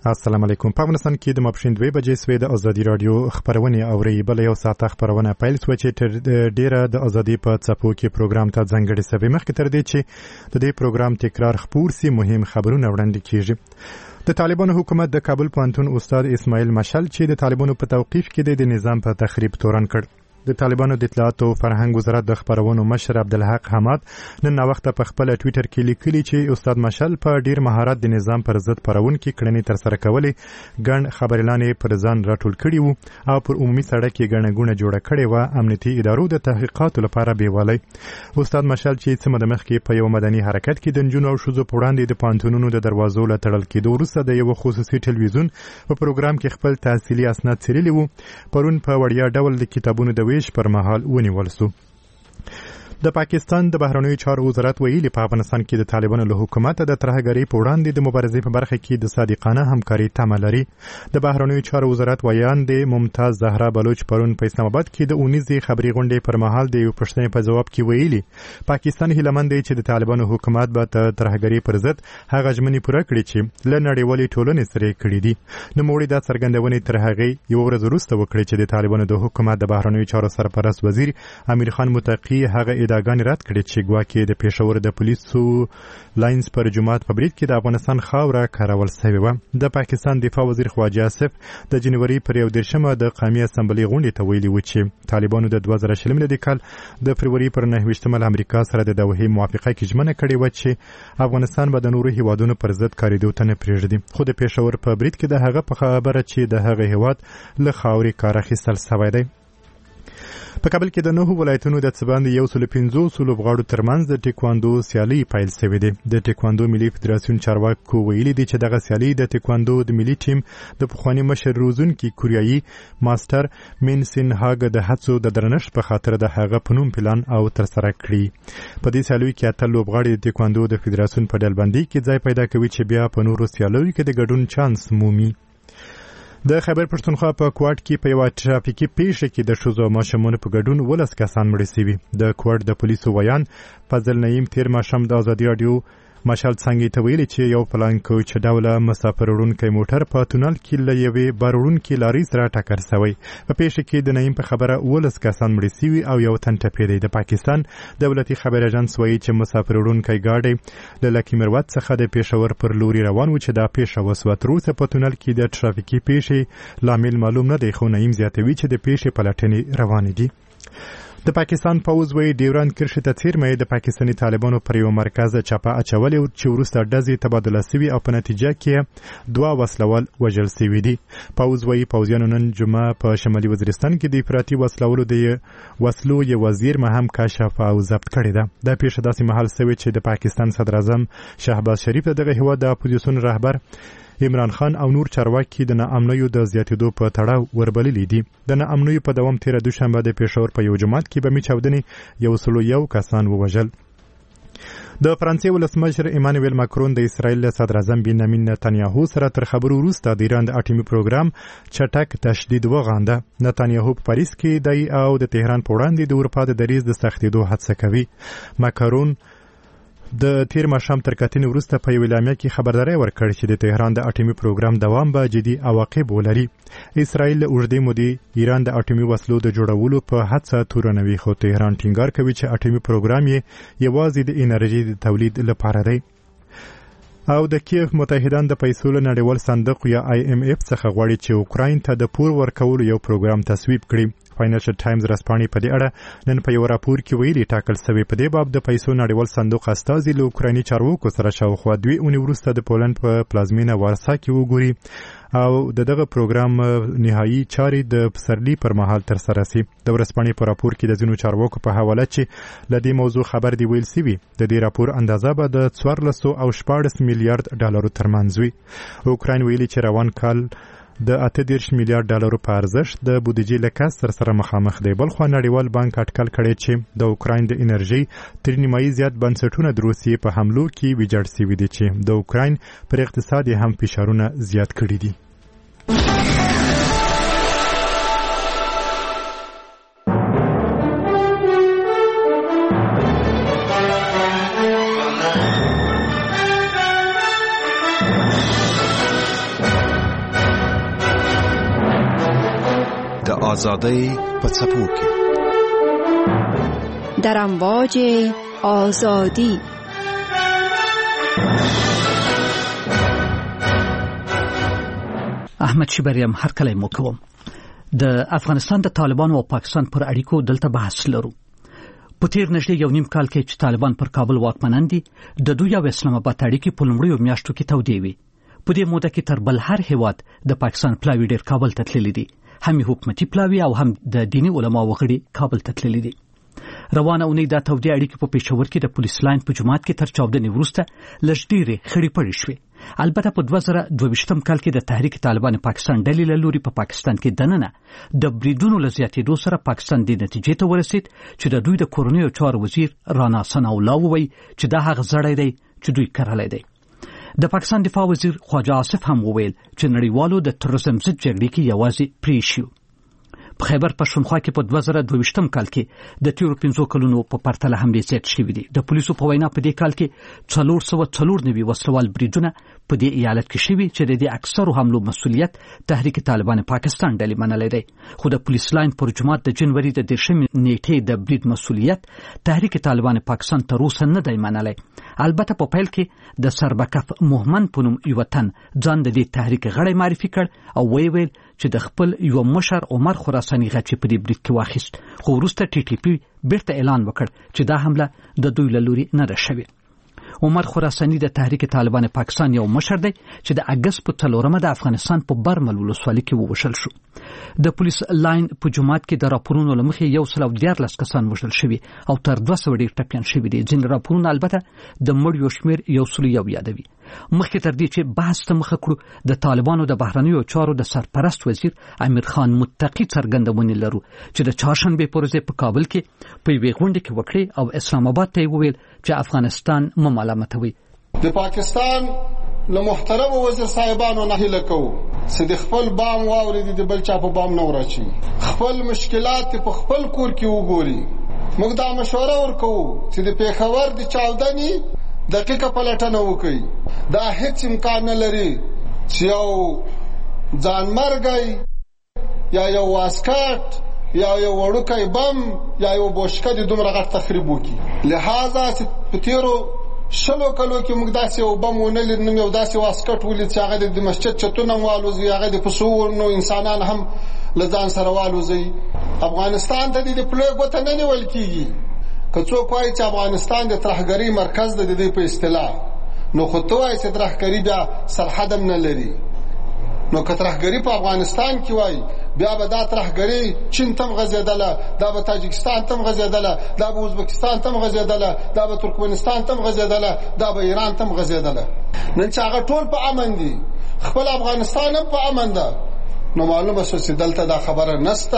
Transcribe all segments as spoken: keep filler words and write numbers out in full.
السلام علیکم. په افغانستان کې د ماپښین دوه بجې سوې د ازادي رادیو خبرونه اوري. بل یو ساعت خبرونه پیل شو چې تر ډیره د ازادي په څپو کې پروګرام ته ځانګړي سوي. مخکې تر دې چې د دې پروګرام تکرار خپور سي مهم خبرونه وړاندې کیږي. د طالبانو حکومت د کابل پوهنتون استاد اسماعیل مشعل چې د طالبانو په توقیف کې د نظام په تخریب تورن کړ. د طالبانو د اطلاعات او فرهنګ وزارت د خبرونو مشر عبدالحق حماد نن وخت په خپل ټوئیټر کې لیکلي چې استاد مشعل په ډیر مهارت د نظام پر ضد پرون کې کړنې تر سره کولې ګڼ خبرلانې پر ځان راټول کړي وو او پر عمومي سړک کې ګڼه جوړه کړې و. امنیتي ادارو د تحقیقاتو لپاره بیوالی. استاد مشعل چې څه مده مخکې په یو مدني حرکت کې د نجونو او ښځو په وړاندې د پوهنتونونو د دروازو له تړل کېدو وروسته د یو خصوصي ټلویزیون په پروګرام کې خپل تحصیلي اسناد څیرلي وو، پرون په وړیا ډول د کتابونو د ویش پر مهال ونیول سو. د پاکستان د بهرنیو چارو وزارت ویلي په افغانستان کې د طالبانو له حکومت د ترهګرۍ په وړاندې د مبارزې په برخه کې د صادقانه همکاري تمه لري. د بهرنیو چارو وزارت ویاند ممتاز زهرا بلوچ پرون په اسلام آباد کې د اونیزې خبري غونډې پر مهال د یو پوښتنې په جواب کې ویلي پاکستان هیلمند دی چې د طالبانو حکومت به د ترهګرۍ پر ضد هغه ژمنې پوره کړي چې له نړیوالې ټولنې سره کړي دي. نوموړي دا څرګندونې تر هغې یو ورځ وروسته وکړې چې د طالبانو د حکومت د بهرنیو چارو سرپرست وزیر امیر خان متقي هغه ادعاګانې رد کړې چې ګواکې د پېښور د پولیسو لاینز پر جماعت په برید کې د افغانستان خاوره کارول شوې وه. د پاکستان دفاع وزیر خواجه آصف د جنوري پر یو دېرشمه د قومي اسمبلۍ غونډې ته ویلي و چې طالبانو د دوه زره شلم میلادي کال د فروری پر نهه ویشتمه له امریکا سره د دوحې موافقه کې ژمنه کړې وه چې افغانستان به د نورو هیوادونو پر ضد کارېدو ته نه پرېږدي. خو د پېښور په برید کې د هغه په خبره چې د هغه هیواد له خاورې کار اخیستل شوی دی. په کابل کې د نهو ولایتونو د څه باندې یو سل پنځوس لوبغاړو ترمنځ د ټیکواندو سیالۍ پیل شوې دي. د ټیکواندو ملي فدراسیون چارواکو ویلي دي چې دغه سیالۍ د ټیکواندو د ملي ټیم د پخواني مشر روزونکي کوریایي ماستر مین سین هاګ د هڅو د درنښت په خاطر د هغه په نوم پلان او ترسره کړي. په دې سیالیو کې اته لوبغاړي د ټیکواندو د فدراسیون په ډلبندۍ کې ځای پیدا کوي چې بیا په نورو سیالیو کې د ګډون چانس مومي. د خیبر پښتونخوا په کوټ کې په یو ټرافیکي پیښه کې د ښځو او ماشومانو په ګډون ولس کسان مړه شوي. د کوټ د پولیسو ویان فضل نعیم تیر ماښام د ازادي راډیو مشال څنګه ته ویلي چې یو پلان کوچ ډوله مسافر وړونکی موټر په تونل کې له یوې بار وړونکي لارۍ سره ټکر شوی. په پیښه کې د نعیم په خبره ولس کسان مړه شوي او یو تن ټپېدی. د پاکستان دولتي خبر اژانس وایي چې مسافر وړونکی ګاډی له لکي مروت څخه د پېښور پر لوري روان و چې دا پیښه وسوه. تر اوسه په تونل کې د ټرافیکي پیښې لامل معلوم نه دی، خو نعیم زیاتوي چې د پیښې پلټنې روانې دي. د پاکستان پوځ وایي ډیورند کرښې ته څیرمه د پاکستاني طالبانو پر یو مرکز چاپه اچولې چې وروسته ډزې تبادله شوي او په نتیجه کې دوه وسلوال وژل شوي دي. پوځ وایي پوځیانو نن جمعه په شمالي وزیرستان کې د افراطي وسلولو د وسلو یوه زیرمه هم کشف او ضبط کړې ده. دا پیښه داسې مهال شوې چې د پاکستان صدراعظم شهباز شریف د دغه هیواد د اپوزیسیون رهبر عمران خان او نور چارواکي د ناامنیو د زیاتېدو په تړاو وربللي دي. د ناامنیو په دوام تېره دوشنبه د پېښور په یو جومات کې بمي چاودنې یو سلو یو کسان ووژل. د فرانسې ولسمشر ایمانویل ماکرون د اسرائیل له صدراعظم بنیامین نتانیاهو سره تر خبرو وروسته د ایران د اټومي پروګرام چټک تشدید وغانده. نتانیاهو په پاریس کې دی او د تهران په وړاندې د اروپا د دریځ د سختېدو هڅه کوي. ماکرون د تیر ماښام تر کتنې وروسته په یوه اعلامیه کې خبرداری ورکړ چې د تهران د اټومي پروګرام دوام به جدي عواقب ولري. اسرائیل له اوږدې مودې ایران د اټومي وسلو د جوړولو په هڅه تورنوي، خو تهران ټینګار کوي چې اټومي پروګرام یې یوازې د انرژي د تولید لپاره دی. او د کیف متحدان د پیسو له نړیوال صندوق یا آی ایم اف څخه غواړي چې اوکراین ته د پور ورکولو یو پروګرام تصویب کړي. فاینانشل ټایمز رسپانې په دې اړه نن په یو راپور کې ویلي ټاکل شوی په دې باب د پیسو نړیوال صندوق استازي له اوکرایني چارواکو سره شاوخوا دوې اونۍ وروسته د پولند په پلازمینه وارسا کې وګوري او د دغه پروګرام نهایی چارې د پسرلي پر مهال ترسره شي. د ورځپاڼې په راپور کې د ځینو چارواکو په حواله چې له دې موضوع خبر دی ویل شوي د دې راپور اندازه به د څوارلس او شپاړس میلیارډ ډالرو ترمنځ وي. اوکراین ویلي چې روان کال د اته دېرش میلیارډ ډالرو په ارزښت د بودیجې له کسر سره مخامخ دی. بلخوا نړیوال بانک اټکل کړی چې د اوکراین د انرژۍ تر نیمایي زیات بنسټونه د روسیې په حملو کې ویجاړ شوي دي چې د اوکراین پر اقتصاد هم فشارونه زیات کړي دي. آزادۍ په څپو کې در امواج آزادی. احمد شیبریم هر کله مو کوم. د افغانستان د طالبانو او پاکستان پر اړیکو دلته بحث لرو. په تیر نږدې یو نیم کال کې چې طالبان پر کابل واکمنان دي، د دوی او اسلام آباد اړیکې په لومړیو میاشتو کې تودې وي. په دې موده کې تر بل هر هیواد د پاکستان پلاوی ډیر کابل ته تللي دي، هم حکومتي پلاوی او هم د دینی علماو غړي کابل ته تللي دي. روانه اونۍ دا تودې اړیکې په پېښور کې د پولیس لاین په جماعت کې تر چاودنې وروسته لږ ډېرې خړې پړې شوې. البته په دوه زره دوه ویشتم کال کې د تحریک طالبان پاکستان ډلې له لوري په پاکستان کې دننه د بریدونو له زیاتېدو سره پاکستان دې نتیجې ته ورسید چې د دوی د کورنیو چارو وزیر رانا ثناءالله وویل چې دا هغه زړی دی چې دوی کرلی دی. د پاکستان دفاع وزیر خواجه آصف هم وویل چې نړیوالو د تروریزم ضد جګړې کې یوازې پریښیو. په خیبر پښتونخوا کې په دوه زره دوه ویشتم کال کې د تیرو پنځو کلونو په پرتله حملې زیات شوي دي. د پولیسو په وینا په دې کال کې څلور سوه څلور نوي وسلوال بریدونه په دې ایالت کې شوي چې د دې اکثرو حملو مسؤلیت تحریک طالبان پاکستان ډلې منلی دی. خو د پولیس لاین پر جماعت د جنوري د دېرشمې نیټې د برید مسؤلیت تحریک طالبان پاکستان تر اوسه نه دی منلی. البته په پیل کې د سربکف مومن په نوم یو تن ځان د دې تحریک غړی معرفي کړ او ویل ویل چې د خپل یو مشر عمر خراساني غچې په دې برید کې واخیست. خو وروسته ټي ټي پی بیرته اعلان وکړ چې دا حمله د دوی له لوري نه ده شوې. عمر خراساني د تحریک طالبان پاکستان یو مشر دی چې د اګست په څلورمه د افغانستان په برمل ولسوالۍ کې ووژل شو. د پولیس لاین په جماعت کې د راپورونو له مخې یو سل او دیارلس کسان وژل شوي او تر دوه سوه ډېر ټپیان شوي دي. ځینې راپورونه البته د مړیو شمېر یو سل یو یادوي. مخکې تر دې چې بحث ته مخه کړو، د طالبانو د بهرنیو چارو د سرپرست وزیر امیر خان متقي څرګندونې لرو چې د چهارشنبې په ورځ په کابل کې په یوې غونډې کې وکړې او اسلام آباد ته یې وویل چې افغانستان مه ملامتوي. د پاکستان له محترمو وزیر صاحبانو نه هیله کوو چې د خپل بام واوري د بل چا په بام نه ورچي، خپل مشکلات په خپل کور کې وګوري. موږ دا مشوره ورکوو چې د پېښور د چاودنې دقیقه پلټنه وکړي. دا هیڅ امکان نه لري چې یو ځانمرګی یا یو واسکټ یا یو وړوکی بم یا یو بوشکه د دومره غټ تخریب وکړي. لہذا چې په تېرو شلو کلو کې موږ داسې یو بم ونه لید، نوم یو داسې واسکټ ولید چې هغه د مسجد چتونه هم والوځي، هغه د پسو نو انسانان هم له ځان سره والوځي. افغانستان ته د پلوی ګوته نه نیول کېږي. که څوک وایي چې افغانستان د ترهګرۍ مرکز دی د دې په اصطلاح، نو خو ته وایي چې ترهګري بیا سرحد هم نه لري. نو که ترهګري په افغانستان کې وایي، بیا به دا ترهګري چین ته هم غځېدله، دا به تاجکستان ته هم غځېدله، دا به ازبکستان ته هم غځېدله، دا به ترکمنستان ته هم غځېدله، دا به ایران ته هم غځېدله. نن چې هغه ټول په امن دي، خپل افغانستان هم په امن ده، نو معلومه شوه چې دلته دا خبره نسته.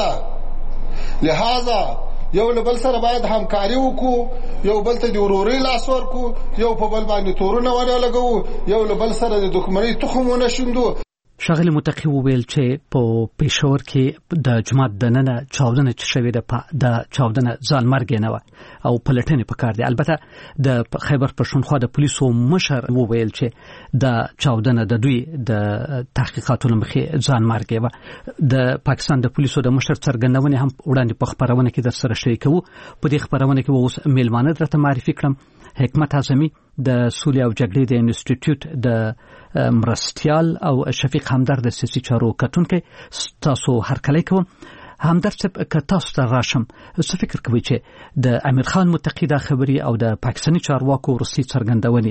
لہذا یو له بل سره باید همکاري وکړو، یو بل ته د ورورۍ لاس ورکړو، یو په بل باندې تورونه ونه لګوو، یو له بل سره د دښمنۍ تخم ونه شیندو. ښاغلي متقي وویل چې په پېښور کې د جماعت دننه چاودنه چې شوې ده، د چاودنه ځانمرګې نه وه او پلټنې پکار دي. البته د خیبر پښتونخوا د پولیسو مشر وویل چې د چاودنه د دوی د تحقیقاتو له مخې ځانمرګې وه. د پاکستان د پولیسو د مشر څرګندونې هم وړاندې په خپرونه کې درسره شریکوو. په دې خپرونه کې به اوس میلمانه درته معرفي کړم. حکمت اعظمي د سولې او جګړې د انسټیټیوټ د مرستیال او شفیق همدرد د سیاسي چارو کتونکي، تاسو هرکلی کوم. همدرد صاحب، که تاسو ته راشم، څه فکر کوئ چې د امیر خان متقي دا خبرې او د پاکستاني چارواکو وروستۍ څرګندونې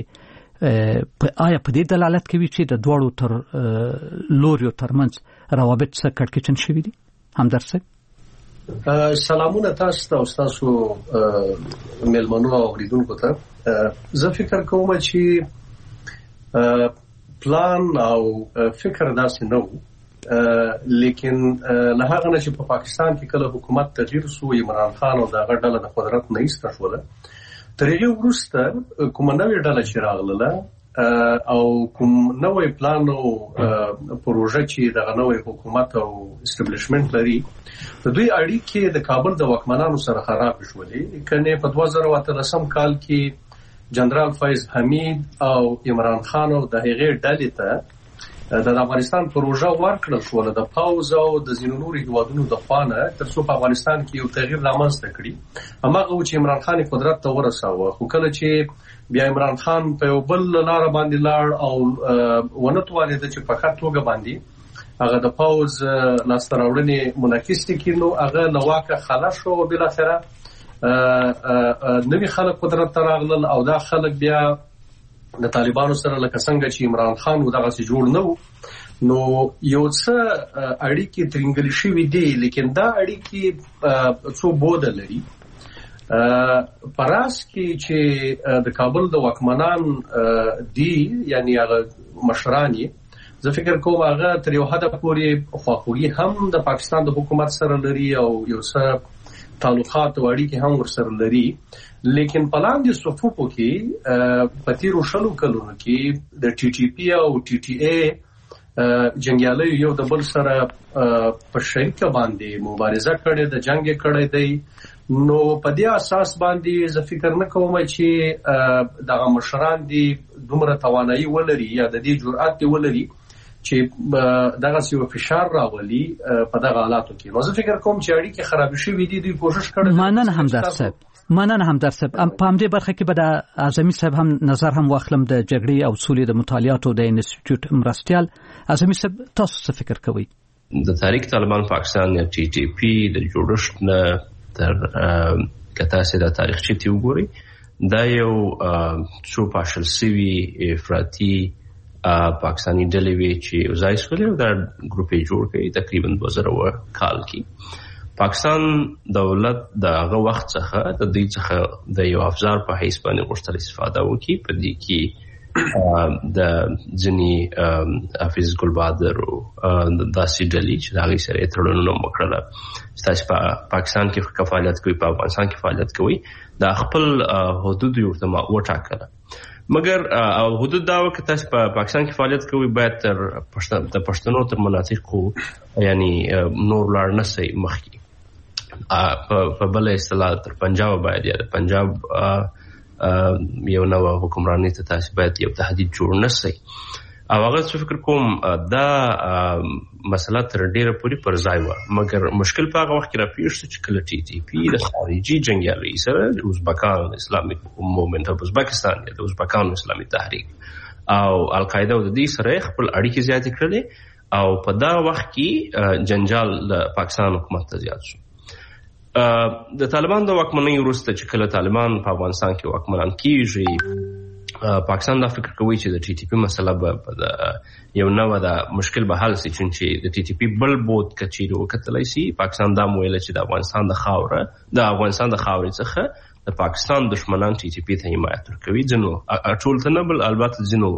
آیا په دې دلالت کوي چې د دواړو تر لوریو ترمنځ روابط څه کړکېچن شوي دي؟ همدرد صاحب سلامونه تاسو ته او تاسو مېلمنو او اوریدونکو ته. زه فکر کوم چې پلان او فکر داسې نه و، لیکن له هغه نه چې په پاکستان کې کله حکومت تغییر سو، عمران خان او دغه ډله د قدرت نه ایسته شوله، تر هغې وروسته کومه نوې ډله چې راغله او کوم نوې پلان او پروژه چې دغه نوې حکومت او اسټابلیشمنت لري، د دوی اړیکې د کابل د واکمنانو سره خراب شولې. کنه په دوه زره اتلسم کال کې جنرال فیض حمید او عمران خان او د هغې ډلې ته د افغانستان پروژه ورکړل شو د پاوز او د ځینو نورو هیوادونو د خوانه تر څو په افغانستان کې یو تغییر رامنځته کړي. هماغه چې عمران خان قدرت ته ورساوه، خو کله چې بیا عمران خان په یو بل لار باندې لاړ او ونه توانید چې په ښه توګه باندې هغه د پاوز لاسته راوړنې منعکس کړي، نو هغه له واکه خلاص شو او بالاخره نوي خلک قدرت ته راغلل او دا خلک بیا د طالبانو سره لکه څنګه چې عمران خان و دغه څه جوړ نه و، نو یو څه اړیکې ترنګل شوې دي، لیکن دا اړیکې څو بوده لري. پراس کې چې د کابل د واکمنان دي یعنی هغه مشران یې، زه فکر کوم هغه تر یو حده پورې خواخوږي هم د پاکستان د حکومت سره لري او یو څه تعلقات او اړیکې هم ورسره لري، لیکن په لاندې صفوفو کې په تیرو شلو کلونو کې د ټي ټي پي او ټي ټي اي جنګیالي یو د بل سره په شریکه باندې مبارزه کړې ده، جنگ یې کړی دی. نو په دې اساس باندې زه فکر نه کوم چې دغه مشران دي دومره توانایي ولري یا د دې جرأت دی ولري چې دغه یو فشار راولي په دغه حالاتو کې. نو زه فکر کوم چې اړیکې خراب شوې دي، دوی کوشش کړي. مننه همدرد صاحب، مننه همدرد صاحب. په همدې برخه کې به د اعظمي صاحب هم نظر هم واخلم د جګړې او سولې د مطالعاتو د انسټیټیوټ مرستیال. اعظمي صاحب تاسو څه فکر کوئ؟ د تحریک طالبان پاکستان یا ټي ټي پی د جوړښت نه تر کته سي د تاریخچې تی وګوري، دا یو څو پاشل سوي افراطي پاکستانی ډلې وی چې ځای سولې دا ګروپ جوړ کړي تقریبا دوه زره کال کې. پاکستان دولت د هغه وخت څخه د دې څخه د یو افزار په حیث باندې غوښتل استفاده وکړي، په دې کې د ځنی حافظ ګلبادر او داسې ډلې چې د هغې سره تړونونه وکړل چې تاسو په پاکستان کې کفالت کوي، په افغانستان کې فعالیت کوي، دا خپل حدود یې ورته وټاکل. مګر او حدود دا وکړه تاسو په پاکستان کې فعالیت کوي باید تر پښتون د پښتنو تر مناطقو یعنی نور لار نه سي مخکي په بل اصطلاح تر پنجاب باید یا د پنجاب یو نو حکمرانی ته تاسو باید یو تهدید جوړ نه سي. او هغه څه فکر کوم دا مسله تر ډیره پوری پر ځای و، مګر مشکل په هغه وخت کې را پیښ شو چې کله ټي ټي پی د خارجي جنگیالي سره د ازبکان اسلامي موومنت اف ازبکستان یا د ازبکان اسلامي تحریک او القاعده د دې سره خپل اړیکې زیاتې کړې او په دا وخت کې جنجال د پاکستان حکومت ته زیات شو. د طالبان د واکمنۍ وروسته چې کله طالبان په افغانستان کې واکمنان کیږي، پاکستان دا فکر کوي چې د ټي ټي پی مسله به د یو نوع د مشکل به حل شي، چې د ټي ټي پی بل بود کچېرو کتلای شي. پاکستان دا مویل چې د افغانستان د خاوره د افغانستان د خاورې څخه د پاکستان دشمنان ټي ټي پی ته حمایت ورکوي، ځنو ټول ته نه بل البته ځنو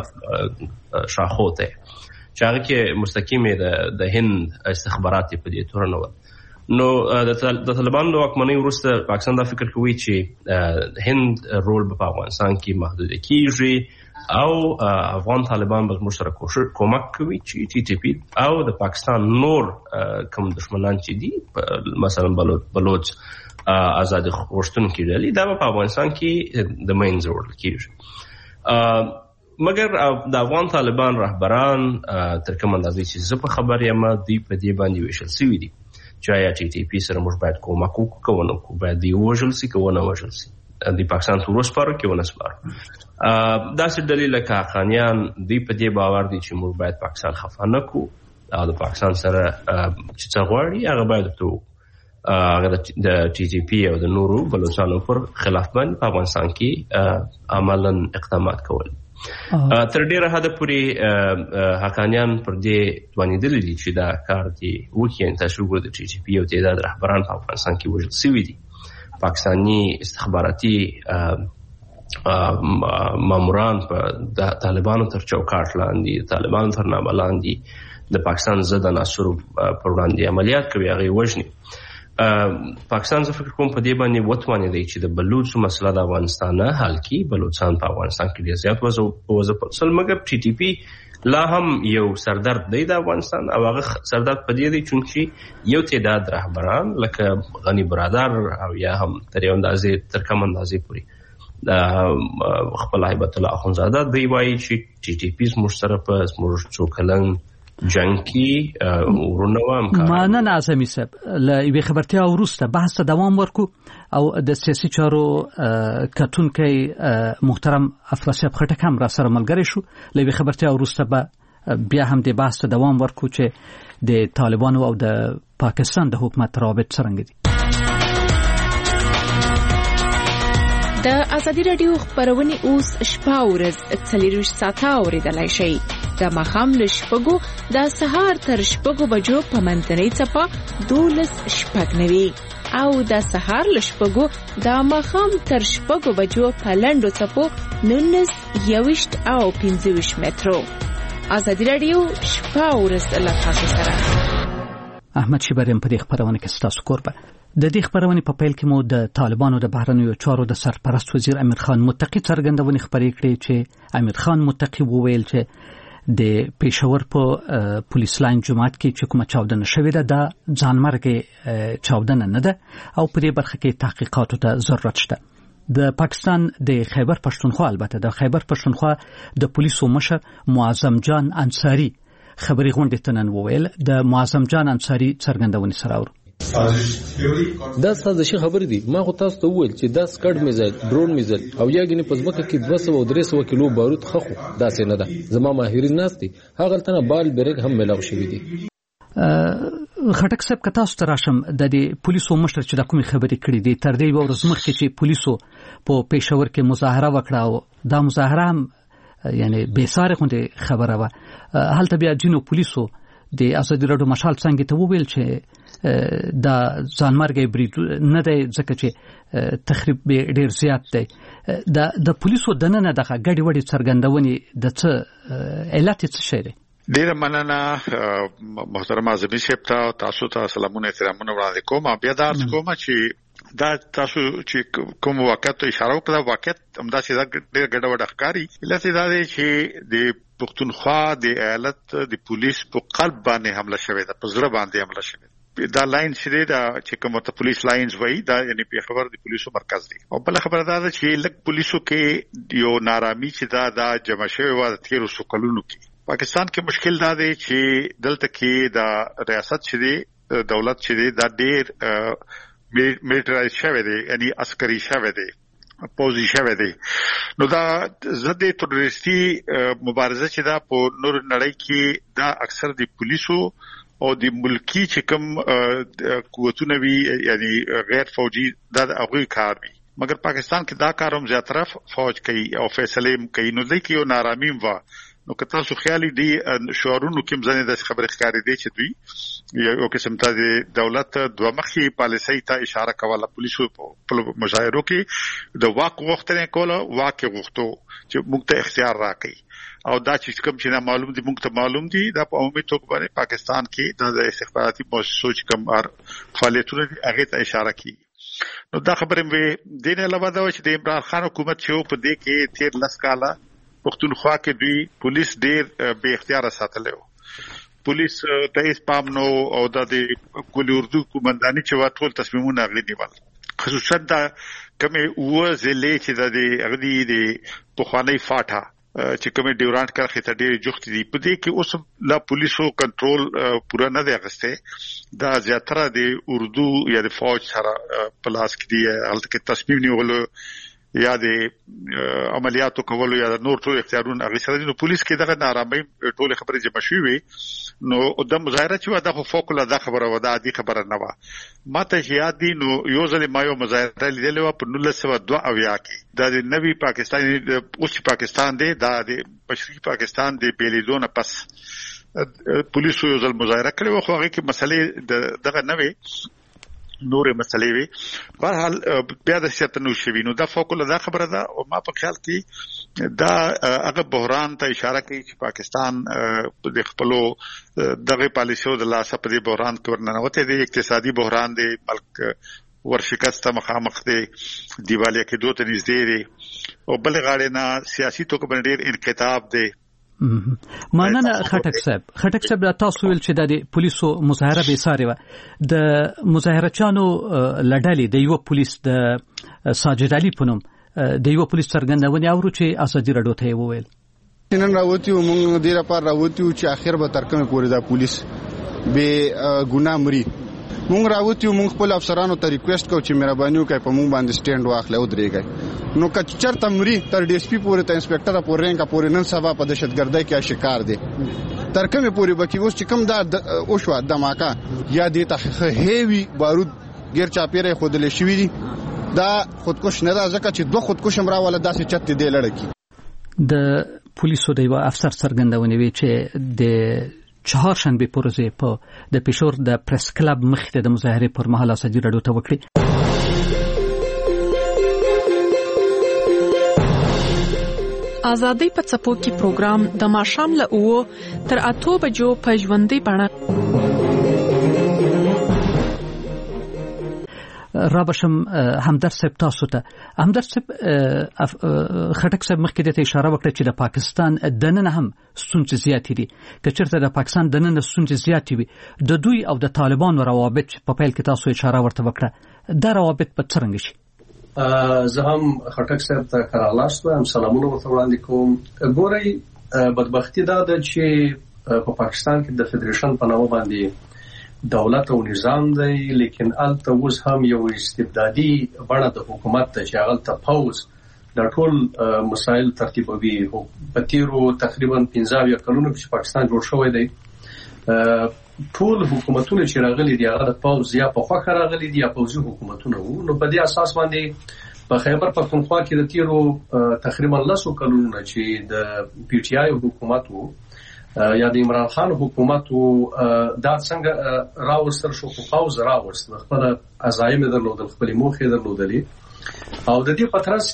شاخو ته چې هغه کې مستقیم د هند استخبارات په دې تور نه و. نو د طالبانو د واکمنۍ وروسته پاکستان دا فکر کوي چې هند رول په افغانستان کې محدود کیږي او افغان طالبان به موږ سره کومک کوي چې ټي ټي پی او د پاکستان نور کوم دشمنان چې دي مثلا بلوچ آزاد غوښتونکي ډلې دا په افغانستان کې د منځ وړل کیږي. مګر د افغان طالبان رهبران تر کوم اندازې چې زه په خبر یم دوی په دې باندې ویشل شوي دي چې آیا ټي ټي پی سره موږ باید کومک وکړو که ونه کړو، باید دی وژل شي که ونه وژل شي، د پاکستان ته وسپارو که ونه سپارو. داسې ډلې لکه حقانیان دوی په دې باور دي چې موږ باید پاکستان خفه نه کړو او د پاکستان سره چې څه غواړي هغه باید ورته وکړو. هغه د ټي ټي پی او د نورو بلوچستانو پر خلاف باندې په افغانستان کې عملاً اقدامات کول. تر ډیره حده پورې حقانیان پر دې توانېدلي دي چې دا کار دی وکړي. تاسو وګورئ د ټي ټي پی او تعداد رهبران په افغانستان کې وژل شوي دي. پاکستاني استخباراتي ماموران په طالبانو تر چوکاټ لاندې، طالبانو تر نامه لاندې د پاکستان ضد عناصرو پر وړاندې عملیات کوي، هغې وژني. پاکستان زه فکر کوم په دې باندې وتوانېدی چې د بلوچو مسله د افغانستان نه حل کړي. بلوچستان په افغانستان کې ډېر زیات وځپل شول، مګر ټي ټي پی لا هم یو سردرد دی د افغانستان او هغه سردرد په دې دی چې یو تعداد رهبران لکه غنی برادر او یا هم تر یو اندازې تر کوم اندازې پورې خپل هیبت الله اخونزاده دی وایي چې ټي ټي پی زموږ سره په زموږ څو کلن جنگ کې ورونه و امکان مننه اعظمي صاحب له یوې خبرتیا وروسته بحث ته دوام ورکو او د سیاسي چارو کتونکي محترم افراسیاب خټک هم را سره ملګری شو. له یوې خبرتیا وروسته به بیا هم د بحث ته دوام ورکو چې د طالبانو او د پاکستان د حکومت روابط څنګه دي. د ازادي رادیو خبرونه اوس شپه ورځ څلور ساعته اوریدلای شي. د ماخام له شپږو د سهار تر شپږو بجو په منځنۍ څپه دولس شپږ نوي او د سهار له شپږو د ماخام تر شپږو بجو په لنډو څپو نولس یوشت او پنځوش مترو. ازادي رادیو شپه ورځ له تاسو سره. احمد شیبریم په دې خبرونه کې ستاسو کوربه. د دې خبرونه په پیل کې مو د طالبانو د بهرنیو چارو د سرپرست وزیر امیر خان متقی څرګندونې خبرې کړې چې امیر خان متقی وویل چې د پېښور په پولیس لاین جماعت کې چې کومه چاودنه شوې ده د ځانمرګ چاودنه نه ده او په دې برخه کې تحقیقاتو ته ضرورت شته. د پاکستان د خیبر پښتونخوا البته د خیبر پښتونخوا د پولیسو مشر معظم جان انصاری خبري غونډې ته نن وویل. د معظم جان انصاری څرګندونې سره اورو. دا سازشي خبر دي. ما خو تاسو ته وویل چې دا سکډ میزایل ډرون میزایل او یاګنی په ځمکه کې دوه سوه او درې سوه کیلو بارود خخو دا څه نه ده. زما ماهرین ناشتي هغه تنه بال بیرګ هم ملاو شوی دي. خټک صاحب که تاسو ته راشم د دې پولیسو مشر چې د کومې خبرې کړې دي تر دې ورځ مخکې چې پولیسو په پېښور کې مظاهره وکړه او دا مظاهره هم یعنی بې ساري غونډه خبره وه. هلته بیا جنو پولیسو د ازادي راډیو مشال څنګه ته وویل چې دا ځانمرګي برید نه دی ځکه چې تخریب ډیر زیات دی. د د پولیسو دننه دغه غړي وړي څرګندونې د څه علت څه شي دی؟ ډیر مننه محترم اعظمي صاحب ته تاسو ته سلامونه احترامونه وړاندې کوم. بیا دا ارز کوم چې دا تاسو چې کوم واقعیت اشاره وکړه واقعیت همدا چې دا ډیر ګډوډ ښکاري. علت دا دی چې د پښتونخوا د ایالت د پولیس په قلب باندې حمله شوې ده، په زړه باندې حمله شوې ده. دا لاین چې دا چې کومه ته پولیس لاینز وایي دا یعنی په خبر د پولیسو مرکز دی. او بل خبره دا ده چې لک پولیسو کې یو نارامي چې دا دا جمع شوی و د تیرو سکلونو کې. پاکستان کې مشکل دا دی چې دلته کې دا ریاست چې دی دولت چې دی دا ډیر میلیټرایز شوی دی، یعنی عسکري شوی دی، پوزي شوی دی. نو دا ضد تروریستي مبارزه چې دا په نور نړۍ کې دا اکثر د پولیسو او د ملکی چې کوم قوتونه وي یعنی غیر فوجي دا هغه کار وي. مګر پاکستان کې دا کار هم زیاتره فوج کوي او فیصله کوي. نو د کیو نارامي و نو که تاسو خیالي دي شعارونو کې مزنه د خبرې ښکاری دي چې دوی یو قسم ته د دولت دوه مخي پالیسي ته اشاره کوله. پولیسو په مظاهرو کې د واک غوښتنه کوله، واک غوښتو چې موږ ته اختیار راکړي او دا چې کوم چې معلوم دي موږ ته معلوم دي دا په عمومي توګه باندې پاکستان کې د استخباراتي مؤسسو چې کوم فعالیتونه هغه ته اشاره کوي. نو دا خبره مې دین علاوه دا چې د عمران خان حکومت چې په دې کې تیر لس کاله پښتونخوا کې دوی پولیس ډیر بے اختیار ساتلو. پولیس ته هیڅ پام نو او د کلی اردو قومنداني چې ټول تصمیمونه غلي نیول، خصوصا دا کومه و ضلع چې د اغدي د پخوانی فاټا چې کومه ډیورانت کرخه ته ډیر جوخت دي. په دې کې اوس لا پولیسو کنټرول پورا نه دی غسته. دا زیاتره د اردو یا د فوج سره پلاس کې دی هلته کې تصمیم نیولو یا د عملیاتو کولو یا د نور ټول اختیارونه هغه سره دي. نو پولیس کې دغه نارامي ټول خبرې جمع شوې نو د مظاهره چې دا خو فوق العاده خبره و دا عادي خبره نه و. ماته یاد دي نو یو ځل ما یو مظاهره لیدلې و په نولس سوه دوه اویا کې دا د نوي پاکستاني اوس پاکستان دی دا د مشرقي پاکستان د بیلیدونه پس پولیسو یو ځل مظاهره کړې و خو هغه کې مسلې دغه نوي نورې مسلې وي. بهرحال بیا د سیاستونو شوي نو دا فوق العاده خبره ده او ما په خیال کې دا هغه بحران ته اشاره کوي چې پاکستان د خپلو دغه پالیسیو د لاسه په دې بحران کې ورننوته دی. اقتصادي بحران دی، ملک ورشکست مخامخ دی، دیوالیه کې دوه ته نږدې دی او بل غاړه نه سیاسي توګه باندې ډېر انقطاع دی. مننه خټک صاحب. خټک صاحب تاسو ویل چې د پولیسو مظاهره به ساري و د مظاهره چانو لړډلې د یو پولیس د ساجد علي پونم د یو پولیس څرګندونې اورو چې ازادي راډیو ته وویل نن راوتی موږ ډیره پر راوتی چې اخر به تر کومه پورې دا پولیس به ګناه مري موږ راوتی موږ خپل افسرانو ته ریکوست کوو چې مهرباني وکړئ په موږ باندې سټینډ واخلئ او درېږئ نو که چېرته مري تر ډي اس پي پورې ته انسپکټر پورې رینکا پورې نن سبا په دهشتګردۍ کې شکار دي تر کومه پورې بکی اوس چې کوم دا اوشوا دماکا یا د ته هیوی بارود غیر چاپیره خودلې شوې دي دا خودکش نه دا ځکه چې دوه خودکش مراواله داسې چت دی لړکی د پولیسو د یو افسر څرګندونې وی چې د چهارشنبه پروژې په د پېښور د پریس کلب مخې د مظاهره پر مهال ازادي راډیو ته وکړي ازادي په څپو کې پروګرام د ماښام له اوو تر اتو بجو په ژوندۍ بڼه رابشم همدرد صاحب تاسو ته همدرد صاحب خټک صاحب مخکې ته اشاره وکړه چې د پاکستان دننه هم ستونزې زیاتې دي که چېرته د پاکستان دننه ستونزې زیاتې وي د دوی او د طالبانو روابط په پیل کې تاسو اشاره ورته وکړه دا روابط په څرنګه شي زه هم خټک صاحب ته کرالاست هم سلامونه ورته وړاندې کوم ګورئ بدبختی دا ده چې په پاکستان کې د فدریشن په نامه باندې دولت او نظام دی لیکن الته اوس هم یو استبدادي بڼه د حکومت ته چې هغه ته پوز د ټول مسایل ترتیبوي په تیرو تقریبا پنځه یا کلونو کې پاکستان جوړ شوی دی ټول حکومتونه چې راغلي دي هغه د پوز یا په خوا راغلي دي یا پوزي حکومتونه وو نو په دې اساس باندې په خیبر پختونخوا کې د تیرو تقریبا لسو کلونو چې د پی ټی آی حکومت وو یا د عمران خان حکومت دا څنګه راوستل شو خو پاوز راوست خپل عزایم درلودل خپل موخې درلودلې او د دې پترس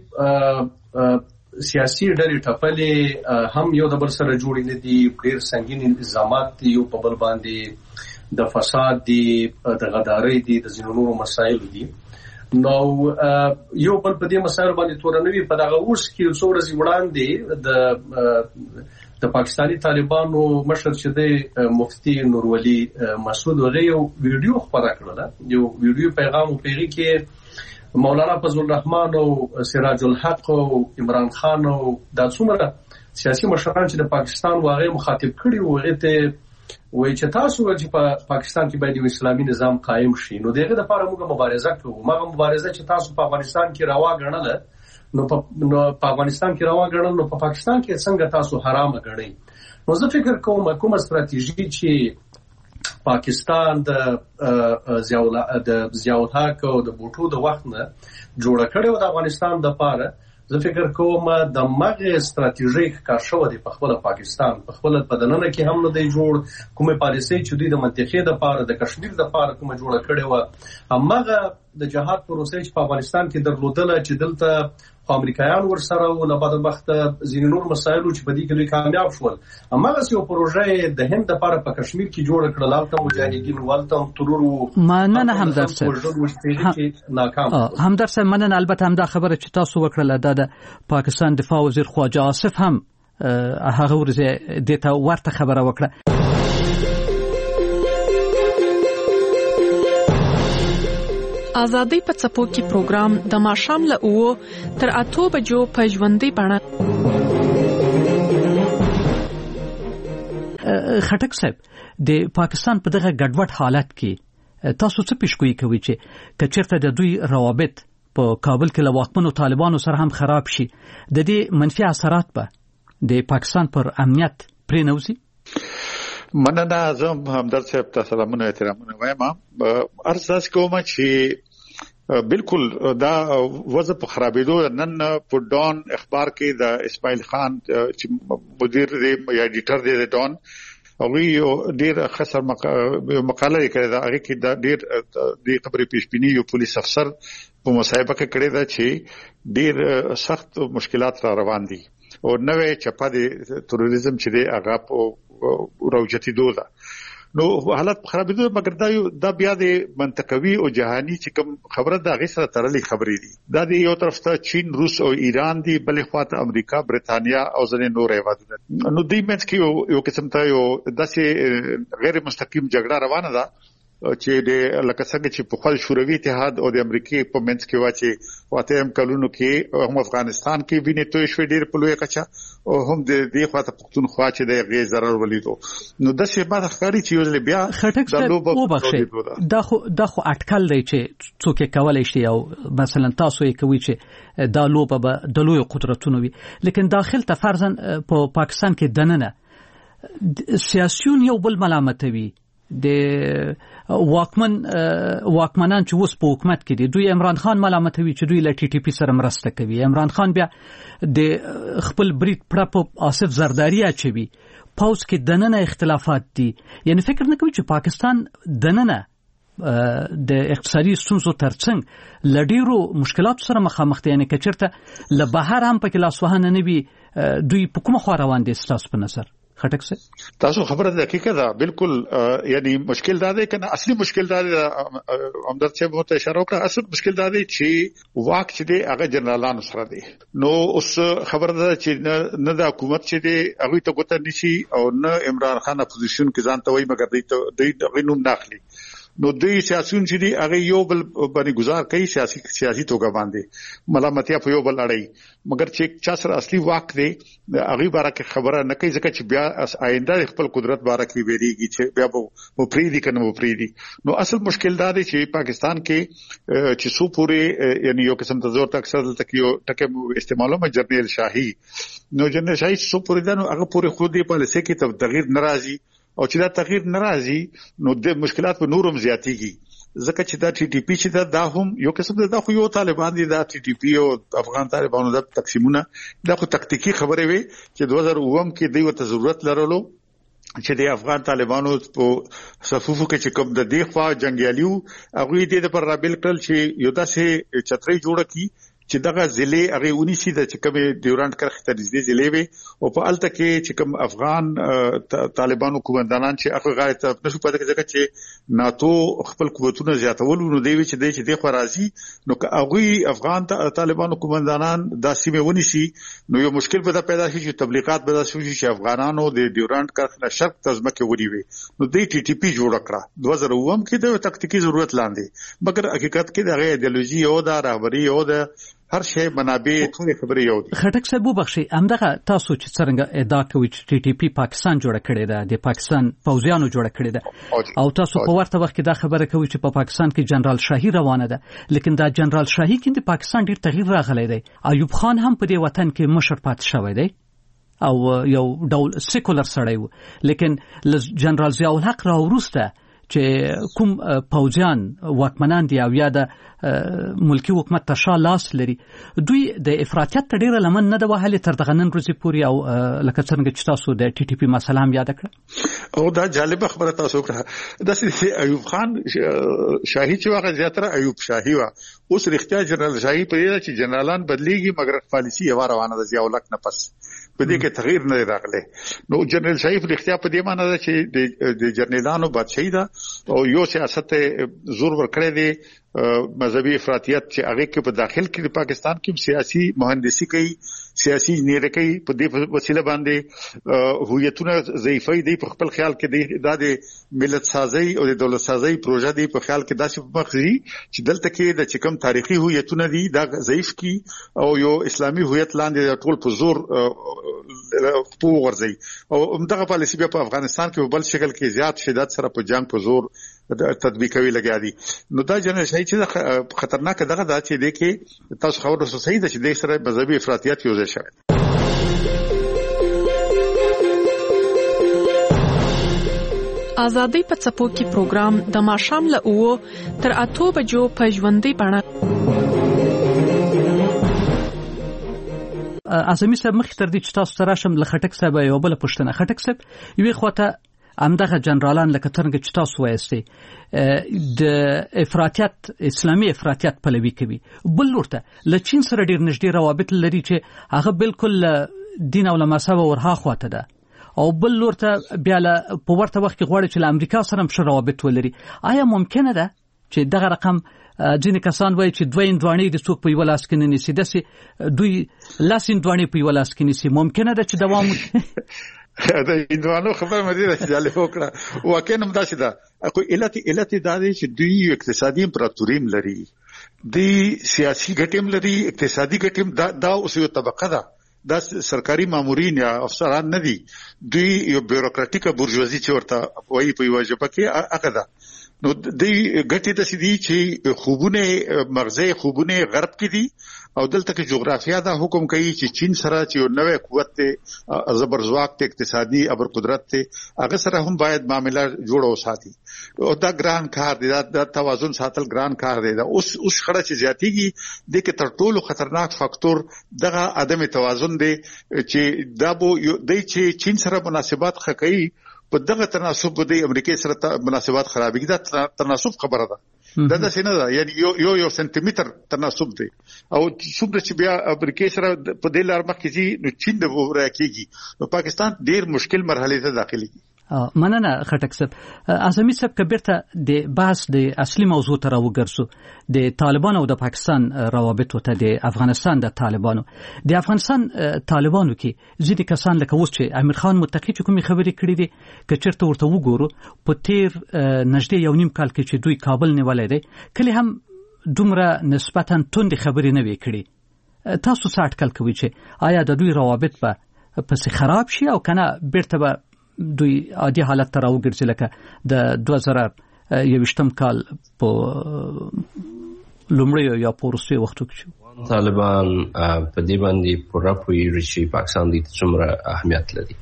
کې سیاسي ډلې ټپلې هم یو د بل سره جوړې نه دي ډېر سنگین الزامات دي یو په بل باندې د فساد دي د غدارۍ دي د ځینو مسایل دي نو یو بل په دې مسایل باندې تورنوي په دغه اوس کې څو ورځې وړاندې د د پاکستانی طالبانو مشر چې د مفتی نورولي مسعود هغه یو ویډیو خبره کړله یو ویډیو پیغام په هغه کې مولانا فضل الرحمن او سراج الحق او عمران خان او د څومره سیاسي مشران چې د پاکستان واغې مخاطب کړي وو هغه ته وایي چې تاسو چې په پاکستان کې باید یو اسلامي نظام قائم شي نو دغه لپاره موږ مبارزه کوو موږ مبارزه چې تاسو په افغانستان کې روا ګڼله نو په افغانستان کې روا ګڼل نو په پاکستان کې څنګه تاسو حرام ګڼئ نو زه فکر کوم کومه ستراتیژي چې پاکستان د ضیاء د ضیاء الحق او د بوټو د وخت نه جوړ کړو د افغانستان د پاره زه فکر کوم د مغه ستراتیژیک کار شو دی په خپل پاکستان په خپل بدننه کې هم نه دی جوړ کومه پالیسي چې دوی د منطقې د پاره د کشمیر د پاره کومه جوړ کړي و همغه د جهاد پروسې چې په افغانستان کې درلودل چې دلته امریکایان ورسره او لبد بخت ځینې نور مسایل چې په دې کې دوی کامیاب شول همغه یو پروژه د هند لپاره په کشمیر کې جوړ کړل او ته مجاهدین ولته ترور مننه همدرد صاحب ناکام همدرد صاحب مننه البته هم دا خبره چې تاسو وکړه د پاکستان دفاع وزیر خواجه آصف هم هغه ورځ دته ورته خبره وکړه ازادي په څپو کې پروګرام د ماښام له اوو تر اتو بجو په ژوندۍ بڼه خټک صاحب د پاکستان په دغه ګډوډ حالت کې تاسو څه پیشګویي کوئ چې کچرته د دوی روابط په کابل کې له واکمنو طالبانو سره هم خراب شي د دې منفي اثرات به د پاکستان پر امنیت پرې نوځي مننه زم همدرد صاحب ته سلامونه احترامونه وایم ارزاس کوم چې بالکل دا وضع په خرابېدو نن په ډون اخبار کې د اسماعیل خان چې مدیر دی یا ایډیټر دی د ډون او یو ډیر خسر مقاله کړې ده هغه کې دا ډیر د خبرې پیشبینی یو پولیس افسر په مصاحبه کې کړې ده چې ډیر سخت مشکلات را روان دي او نوې چپا دي تروریزم چې دی هغه په راوجتي دوه نو حالت خرابېدو مګر دا یو د بیا د منطقوي او جهاني چې کوم خبره د غي سره تړلې خبرې دي دا د یو طرف ته چین روس او ایران دي بلې خواته امریکا برتانیا او ځینې نور هیوادونه نو دوی منځ کې یو قسم ته یو داسې غیر مستقیم جګړه روانه ده چې د لکه څنګه چې په خپل شوروي اتحاد او د امریکای په منځ کې واچي واته هم کلونو کې هم افغانستان کې ویني توې شوې ډېر په لوی کچا او هم د دې خواته پښتونخوا چې د غیر ضرر ولیدو نو د څه بعد ښکاری چې یو بیا د لوبو دا خو دا خو اټکل دی چې څوک کولای شي او مثلا تاسو یې کوي چې دا لوبه به د لوی قدرتونو وي لیکن داخل ته فرضاً په پاکستان کې دننه سیاسيون یو بل ملامتوي د واکمن واکمنان چې اوس په حکومت کې دي دوی عمران خان ملامتوي چې دوی له ټي ټي پی سره مرسته کوي عمران خان بیا د خپل برید پرپ آصف زرداری اچوي پاوس کې دننه اختلافات دي یعنی فکر نه کوي چې پاکستان دننه د اقتصادي ستونزو ترڅنګ لډیرو مشکلات سره مخامخ دي یعنی کچرته له بهر هم په کلاس وهانه نه وي دوی په کومه خوا روان دي تاسو په نظر خټک سه تاسو خبره ده حقیقت ده بالکل یعنی مشکل دا ده کنه اصلي مشکل دا ده همدرد صاحب مو ته اشاره وکړه اصل مشکل دا ده چې واک چې دی هغه جنرالانو سره دی نو اوس خبره ده چې نه د حکومت چې دی هغه ته ګوته نشي او نه عمران خان اپوزیشن کې ځان ته وایي مګر دوی ته دوی غنوم داخلي نو دوی سیاسيون چې دي هغه یو بل باندې گزار کوي سیاسي سیاسي توګه باندې ملامتیا په یو بل اړای مګر چې چا سره اصلي واک دی هغه بارکه خبره نه کوي ځکه چې بیا آینده خپل قدرت بارکه ویریږي چې بیا په پریدي کنه په پریدي نو اصل مشکل دا دی چې پاکستان کې چې سو پورې یعنی یو قسم ته زور تک سره تک یو ټکه استعمالو مې جرنیل شاهي نو جرنیل شاهي سو پورې دا نو هغه پورې خو دې پالیسي کې ته تغییر ناراضي او چې دا تغییر ناراضي نو د مشکلات په نورم زیاتېږي ځکه چې دا ټي ټي پی چې دا د هم یو قسم دا خو یو طالبان دي دا ټي ټي پی او افغان طالبانو د تقسیمونه دا خو تکتیکی خبره وي چې دوه هزار اووه کې دوی ته ضرورت لرلو چې د افغان طالبانو په صفوفو کې چې کوم د دې خوا جنگیالیو هغه دې د پر رابل کړل چې یو داسې چتري جوړه کی چې دغه ضلع هغه ونی سي د چې کوم ډیورانت کرخه ته نږدې ضلع وي او په الته کې چې کوم افغان طالبانو کومندانان چې هغه غایت نشو پاتې ځکه چې ناتو خپل قوتونه زیاتول نو دی چې د چې د خرازي نو هغه افغان طالبانو کومندانان د سیمه ونی سي نو یو مشکل پیدا پیدا شي چې تبلیغات پیدا شي چې افغانانو د ډیورانت کرخه شرق تزمکه ونی وي نو د ټي ټي پی جوړ کړه دوه هزار اووه کې د تکتیکی ضرورت لاندې مګر حقیقت کې د ایدئولوژي او د رهبری او د هر شی منابع ټول خبرې یو دي خټک صاحب وبخښي همدغه تاسو چې څنګه ادعا کوي چې ټي ټي پی پاکستان جوړ کړی دی د پاکستان پوځیانو جوړ کړی دی او تاسو په ورته وخت کې دا خبره کوي چې په پاکستان کې جنرال شاهي روانه ده لیکن دا جنرال شاهي کې د پاکستان ډیر تغییر راغلی دی ایوب خان هم په دې وطن کې مشر پات شوی دی او یو ډول سیکولر سړی و لیکن جنرال ضیاء الحق را ورسته چې کوم پوځیان واکمنان دي او یا د ملکی حکومت ته شا لاس لري دوی د افراطیت ډیره لمن نه د وهلې تر دغه نن ورځې پورې او لکه څنګه چې تاسو د ټي ټي پی مسله هم یاد کړه او دا جالب خبره تاسو کړه د سې ایوب خان شاهي چې واغ زیاتره ایوب شاهي وا اوس رښتیا جنرال شاهي په دې چې جنرالان بدليږي مګر پالیسی یې روانه ده ضیاء الحق نه پس په دې کې تغییر نه راغلی نو جنرال شاهي په اختیار په دې معنی ده چې د جنرالانو بادشاہي ده او یو سیاست زور ورکړی دی مذهبي افراطیت چې هغه کې په داخل کې د پاکستان کې سیاسي مهندسي کوي سیاسي نیره کوي په دې وسیله باندې هویتونه ضعیفي دي په خپل خیال کې د ملت سازي او د دولت سازي پروژه دي په خیال کې داسې مخزي چې دلته کې د چکم تاریخي هویتونه دي دا ضعیف کی او یو اسلامي هویت لاندې ټول په زور په ورځي او همدغه پالیسی په افغانستان کې په بل شکل کې زیات شدت سره په جنگ په زور تطبیقوي لګیا دي نو دا جنرال شاهي چې خطرناک دغه دا چې د کې تاسو خبرو سره صحیح ده چې د سره مذهبي افراطیت یو ځای شوی آزادۍ په څپو کې پروګرام د ماښام له اوو تر اتو بجو په ژوندۍ بڼه اعظمي صاحب مخ تر دې چې تاسو سره شم له خټک صاحب یو بل پښتنه خټک صاحب یوه خواته همدغه جنرالان لکه څنګه چې تاسو وایستئ د افراطیت اسلامي افراطیت پلوي کوي بل ورته له چین سره ډیر نږدې روابط لري چې هغه بالکل دین او لمذهب ورها خواته ده او بل ورته بیا له په ورته وخت کې غواړي چې له امریکا سره هم ښه روابط ولري آیا ممکنه ده چې دغه رقم ځینې کسان وایي چې دوه اندوانې د څوک په یو لاس کې نه نیسي داسې دوی لاس اندوانې په یو لاس کې نیسي ممکنه ده چې دوام دا هندوانو خبره مې ده چې جالب وکړه واقعا هم دا چې دا خو علت علت دا دی چې دوی اقتصادي امپراتوریم لري دی سیاسي ګټم لري اقتصادي ګټم دا دا اوس یو طبقه ده دا سرکاري مامورین یا افسران نه دي دوی یو بیوروکراتیکه بورژوازي چې ورته وایي په یو ځای کې هغه ده نو دوی ګټې د سدي چې خوبونه مرزه خوبونه غرب کې دي او دلته کې جغرافیا دا حکم کوي چې چین سره چې یو نوې قوت ته زبرځواک ته اقتصادي ابر قدرت ته هغه سره هم باید معاملې جوړ وساتي او دا ګران کار دی دا توازن ساتل ګران کار دی دا اوس اوس خړه چې زیاتیږي د کې تر ټولو خطرناک فاکتور دغه عدم توازن دی چې دا بو د چین سره مناسبات خکې په دغه تناسب د امریکای سره مناسبات خرابېږي دا تناسب خبره ده دا د سینه ده یعنی یو یو یو سنتي متر تناسب دی او څومره چې بیا امریکای سره په دې لار مخ کې نو چین د وره کېږي نو پاکستان ډیر مشکل مرحله ته داخلي مننه خټک صاحب اعظمي صاحب کبیرته د بحث د اصلي موضوع ته راوګرځو د طالبان او د پاکستان روابط ته د افغانستان د طالبانو د افغانستان طالبانو کې ځینې کسان لکه اوس چې امیر خان متقی چې کومې خبرې کړې دي که چېرته ورته وګورو په تیر نږدې یو نیم کال کې چې دوی کابل نیولی دی کله هم دومره نسبتا توندې خبرې نه وي کړې تاسو څه اټکل کوئ چې آیا د دوی روابط به پسې خراب شي او کنه بیرته به دوی عادي حالت ته راوګرځي لکه د دوه زره یویشتم کال په لومړیو یا په وروستیو وختو کې طالبان په دې باندې پوره پوهېږي چې پاکستان دې څومره اهمیت لري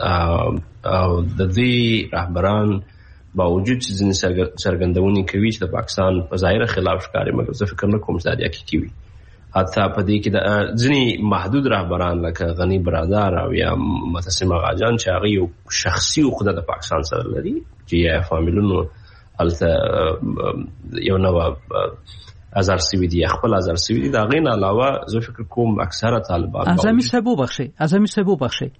او د دې رهبران باوجود چې ځینې څرګندونې کوي چې د پاکستان په ظاهره خلاف ښکاري مګر زه فکر نه کوم چې دا حقیقي وي حتی په دې کې د ځینې محدود رهبران لکه غنی برادر او یا متسم غاجان چې هغه یو شخصي عقده د پاکستان سره لري چې یا فامیلونو هلته یو نو ازار سوي دي خپل ازار سوي دي دا غین علاوه زه فکر کوم اکثره طالبان اعظمي صاحب وبخشي اعظمي صاحب وبخشي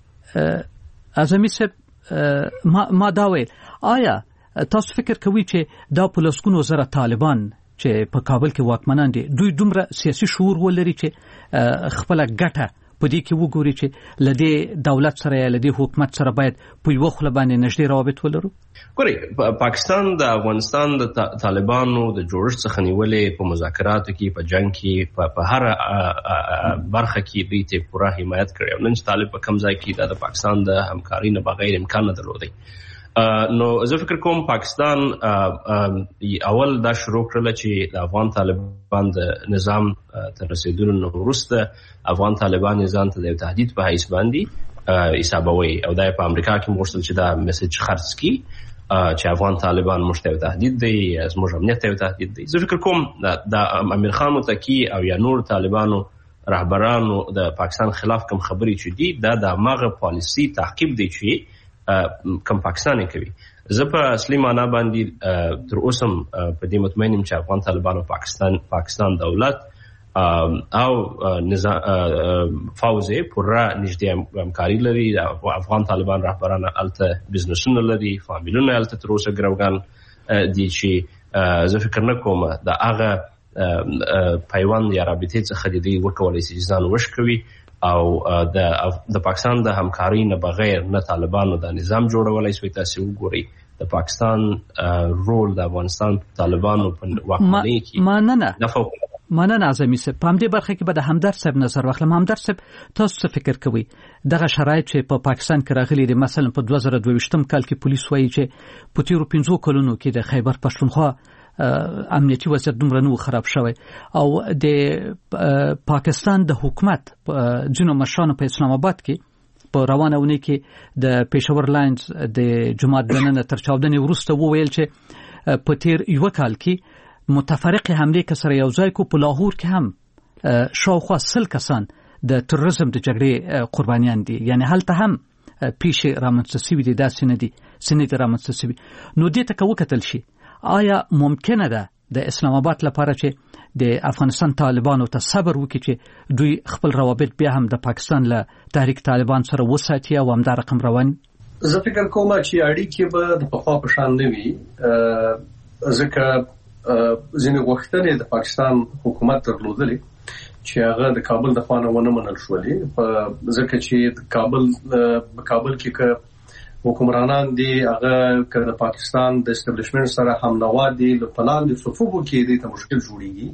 اعظمي صاحب ما ما دا ویل آیا تاسو فکر کوئ چې دا پولیسونو زره طالبان چې په کابل کې واکمنان دي دوی دومره سیاسي شعور ولري چې خپل ګټه په دې کې وګوري چې لدې دولت سره یا لدې حکومت سره باید په یو خپل باندې نږدې روابط ولرو ګوري پاکستان د افغانستان د طالبانو د جوړښت څخه نیولې په مذاکراتو کې په جنگ کې په هر برخه کې دوی ته پوره حمایت کړې نن چې طالب په کم ځای کې د پاکستان د همکاري نه بغیر امکان نه درلودي نو زه فکر کوم پاکستان اول دا شروع کړل چې د افغان طالبان د نظام تر رسیدلو نه وروسته افغان طالبان نظام ته د تهدید په حیث باندې حسابوي او دا په امریکا کې موږ چې دا میسج خرڅ کی چې افغان طالبان مشته تهدید دی زموږ امنیت ته تهدید دی زه فکر کوم دا امیر خان متقی او یا نور طالبانو رهبرانو د پاکستان خلاف کوم خبرې چې دي دا د ماغه پالیسی تعقیب دی چې کم پاکستان کوي زه په اصلي معنا باندې تر اوسه په دې مطمئن یم چې افغان طالبان او پاکستان پاکستان دولت او نظام فوزي پوره نږدې همکاري لري افغان طالبان رهبران الته بزنسونه لري فامیلونه الته تر اوسه ګروګان دي چې زه فکر نه کوم دا هغه پیوند یا رابطې څخه دي وکولای شي ځان وشکوي او د د پاکستان د همکاري نه بغیر نه طالبانو د نظام جوړولای شي تاسو وګورئ د پاکستان رول د افغانستان طالبانو په واکمنۍ کې مننه مننه اعظمي صاحب په همدې برخه کې به د همدرد صاحب نظر واخلم همدرد صاحب تاسو څه فکر کوئ دغه شرایط چې په پاکستان کې راغلي دي مثلا په دوه زره دوه ویشتم کال کې پولیس وایي چې په تیرو پنځو کلونو کې د خیبر پښتونخوا امنیتي وضعیت دومره نو خراب شوی او د پاکستان د حکومت ځینو مشرانو په اسلام آباد کې په روانه ونې کې د پېښور لاینز د جماعت دننه تر چاودنې وروسته وویل چې په تیر یو کال کې متفرقه حمله کسر یو ځای کو په لاهور کې هم شاوخوا سل کسان د تروریزم د جګړې قربانیان دي یعنی هلته هم پیښې رامنځته شوي دي داسې نه دي سنې رامنځته شوي نو دې ته وکتل شي آیا ممکنه ده د اسلام آباد لپاره چې د افغانستان طالبانو ته صبر وکړي چې دوی خپل روابط بیا هم د پاکستان له تحریک طالبان سره وساتي او همدا رقم روان زه فکر کوم چې اړیکې به د پخوا په شان نه وي ځکه ځینې غوښتنې د پاکستان حکومت درلودلې چې هغه د کابل د خوا نه ونه منل شولې په ځکه چې کابل په کابل کې که حکمرانان دي هغه که د پاکستان د اسټابلیشمنت سره همنوا دي له پلان د صفوفو کې دي ته مشکل جوړیږي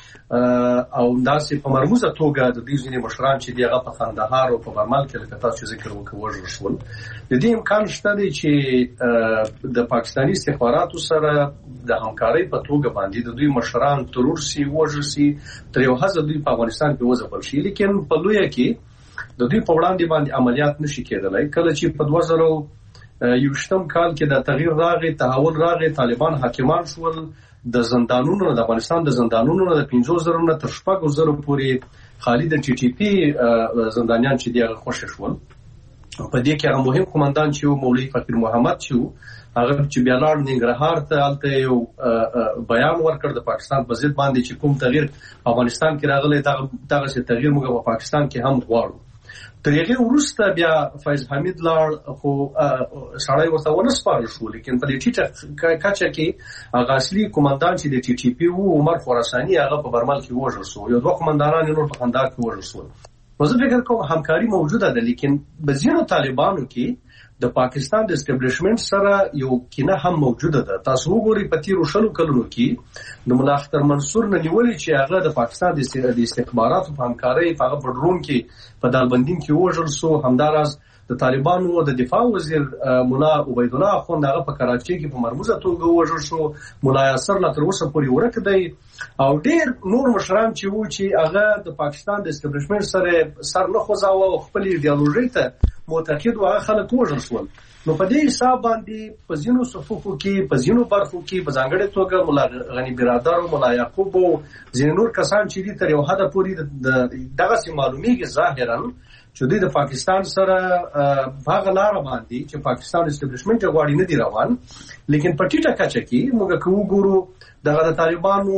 او داسې په مرموزه توګه د دې ځینې مشران چې دی هغه په کندهار او په برمل کې لکه تاسو ذکر وکړو وژل شول د دې امکان شته دی چې د پاکستاني استخباراتو سره د همکارۍ په توګه باندې د دوی مشران ترور سي وژل سي تر یو حد دوی په افغانستان کې وځپل شي لیکن په لویه کې د دوی په وړاندې باندې عملیات نشي کېدلای کله چې په دوه زره یوشتم کال کې د تغییر راغی تحول راغی طالبان حاکمان شول د زندانونو د افغانستان د زندانونو د پنځه زره نه تر شپږ زره پورې خالي د ټي ټي پی زندانیان چې دی هغه خوشی شول په دې کې هغه مهم قومندان چې مولوي فقیر محمد چې هغه چې بیا لاړ ننګرهار ته هلته یو بیان ورکړ د پاکستان په ضد باندې چې کوم تغییر افغانستان کې راغلی دغه څه تغییر موږ په پاکستان کې هم غواړو تر هغه وروسته بیا فیض حمید لاړ خو سړی ورته ونه سپارل شو لیکن په دې ټیټه کچه کې هغه اصلي قومندان چې د ټي ټي پی وو عمر خراساني هغه په برمل کې وژل شو یو دوه قومندانان نور په کندهار کې وژل شول نو زه فکر کوم همکاري موجوده ده لیکن بزیرو طالبانو کې د پاکستان د اسټابلیشمنت سره یو کینه هم موجوده ده تاسو وګورئ په تیرو شلو کلونو کې د ملا اختر منصور نه نیولې چې هغه د پاکستان د استخباراتو په همکارۍ په هغه بدروم کې په دالبندین کې وژل شو همداراز د طالبانو د دفاع وزیر مولا عبید الله اخوند هغه په کراچۍ کې په مرموزه توګه وژل شو مولا یاسر لا تر اوسه پورې ورک دی او ډیر نور مشران چې وو چې هغه د پاکستان د اسټابلیشمنت سره سر نه خوځاوه او خپل ایدئولوژي ته معتقد و هغه خلک وژل شول نو په دې حساب باندې په ځینو صفوفو کې په ځینو برخو کې په ځانګړې توګه مولا غنی برادر او مولا یعقوب او ځینې نور کسان چې دي تر یو حد پورې دغه سي معلومیږي ظاهرا چې دوی د پاکستان سره هغه لار باندې چې پاکستان اسټابلیشمنت غواړي نه دی روان لیکن په ټیټه کچه کې موږ کوو ګورو دغه د طالبانو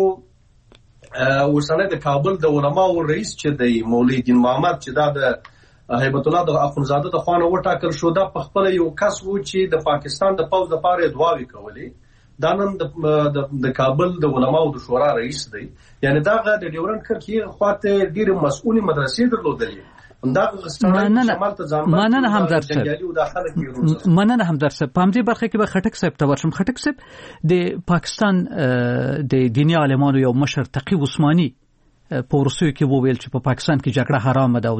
ورسره د کابل د علماو رئیس چې دی مولوی دین محمد چې دا د هیبت الله د اخونزاده د خوانه وټاکل شو دا په خپل یو کس و چې د پاکستان د پوز د پاره دعاوی کولې دا نن د د کابل د علماو د شورا رئیس دی یعنی دا د ډیورنټ کرکی خواته ډیر مسؤلی مدرسې درلودلې مننه هم درسه مننه هم درسه په همدې برخه کې به خټک صاحب ته ورشم خټک صاحب د پاکستان د دیني عالمانو یو مشر تقی عثماني په ورسوي کې وویل چې په پاکستان کې جګړه حرام ده او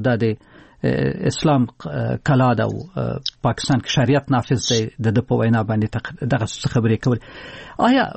د اسلام کلا ده او پاکستان کې شریعت نافذ دی د په وینا باندې دغه خبرې کول آیا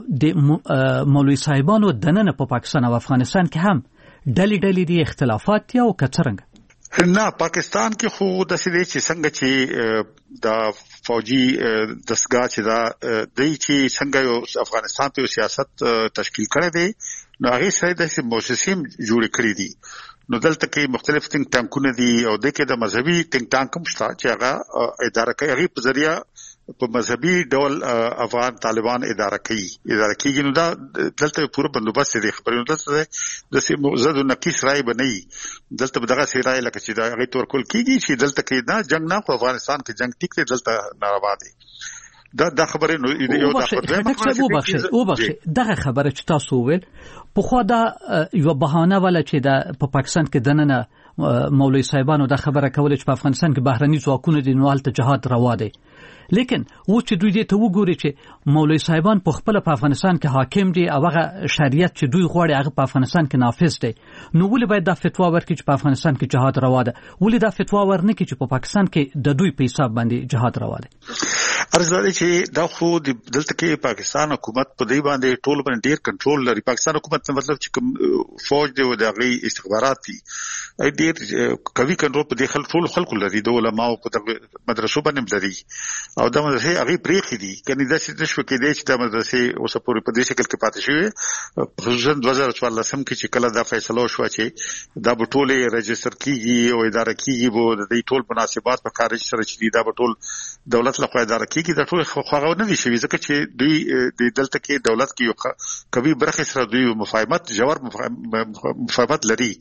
د مولوی صاحبانو دننه په پاکستان او افغانستان کې هم ډلې ډلې دي اختلافات یا او کڅرنګ نه پاکستان کې خو د سړي چې څنګه چې د فوجي دستګاه چې دا د چې څنګه یو افغانستان ته سیاست تشکیل کړی دی نو هغه سره د موسسیم جوړ کړی دي نو دلته کې مختلف ټینګ ټانکونه دي او د کې د مذهبي ټینګ ټانک هم شته چې هغه اداره کوي هغه په ذریعہ په مذهبي ډول افغان طالبان اداره کوي اداره کوي نو دا دلته پوره بندوبست دی خبرونه دلته د سیمو زدو نقیس رائے بنئ دلته دغه سی رائے لکه چې دا هغه تور کول کیږي چې دلته کې دا جنگ نه په افغانستان کې جنگ ټیک دی دلته ناروا دی دا د خبرې نو یو د خبرې او بخښه او بخښه دغه خبره چې تاسو ویل په خو دا یو بهانه ولا چې دا په پاکستان کې دننه مولوی صاحبانو دا خبره کوله چې په افغانستان کې بهرني ځواکونه دي نو حالت جهاد روا دی لیکن و چې دوی دې ته وګوري چې مولوی صاحبان په خپل په افغانستان کې حاکم دي او هغه شریعت چې دوی غواړي هغه په افغانستان کې نافذ دی نو ولې باید دا فتوا ورکړي چې په افغانستان کې جهاد روا ده ولې دا فتوا ورنکړي چې په پاکستان کې د دوی په حساب باندې جهاد روا دی ارزاله چې دا خو د دلته کې پاکستان حکومت په دې باندې ټول باندې ډیر کنټرول لري پاکستان حکومت مطلب چې فوج دی او د غي استخبارات دي ډیر کوي کنټرول په دې خلک ټول خلکو لري د علماء په مدرسو باندې لري او دا مدرسې هغه پریخي دي کني دا چې نشو کې دي چې د مدرسې اوس پورې په دې شکل کې پاتې شوی خصوصا دوه زره څوارلس کې چې کله دا فیصله وشو چې دا به ټول ريجستره کیږي او اداره کیږي به د دې ټول مناسبات په خارج سره چې دا به ټول دولت له خوا اداره کیږي دا ټول خو نه دي شوی ځکه چې دوی د دلته کې دولت کې یو کوي برخه سره دوی مفاهمت جوړ مفاهمت لري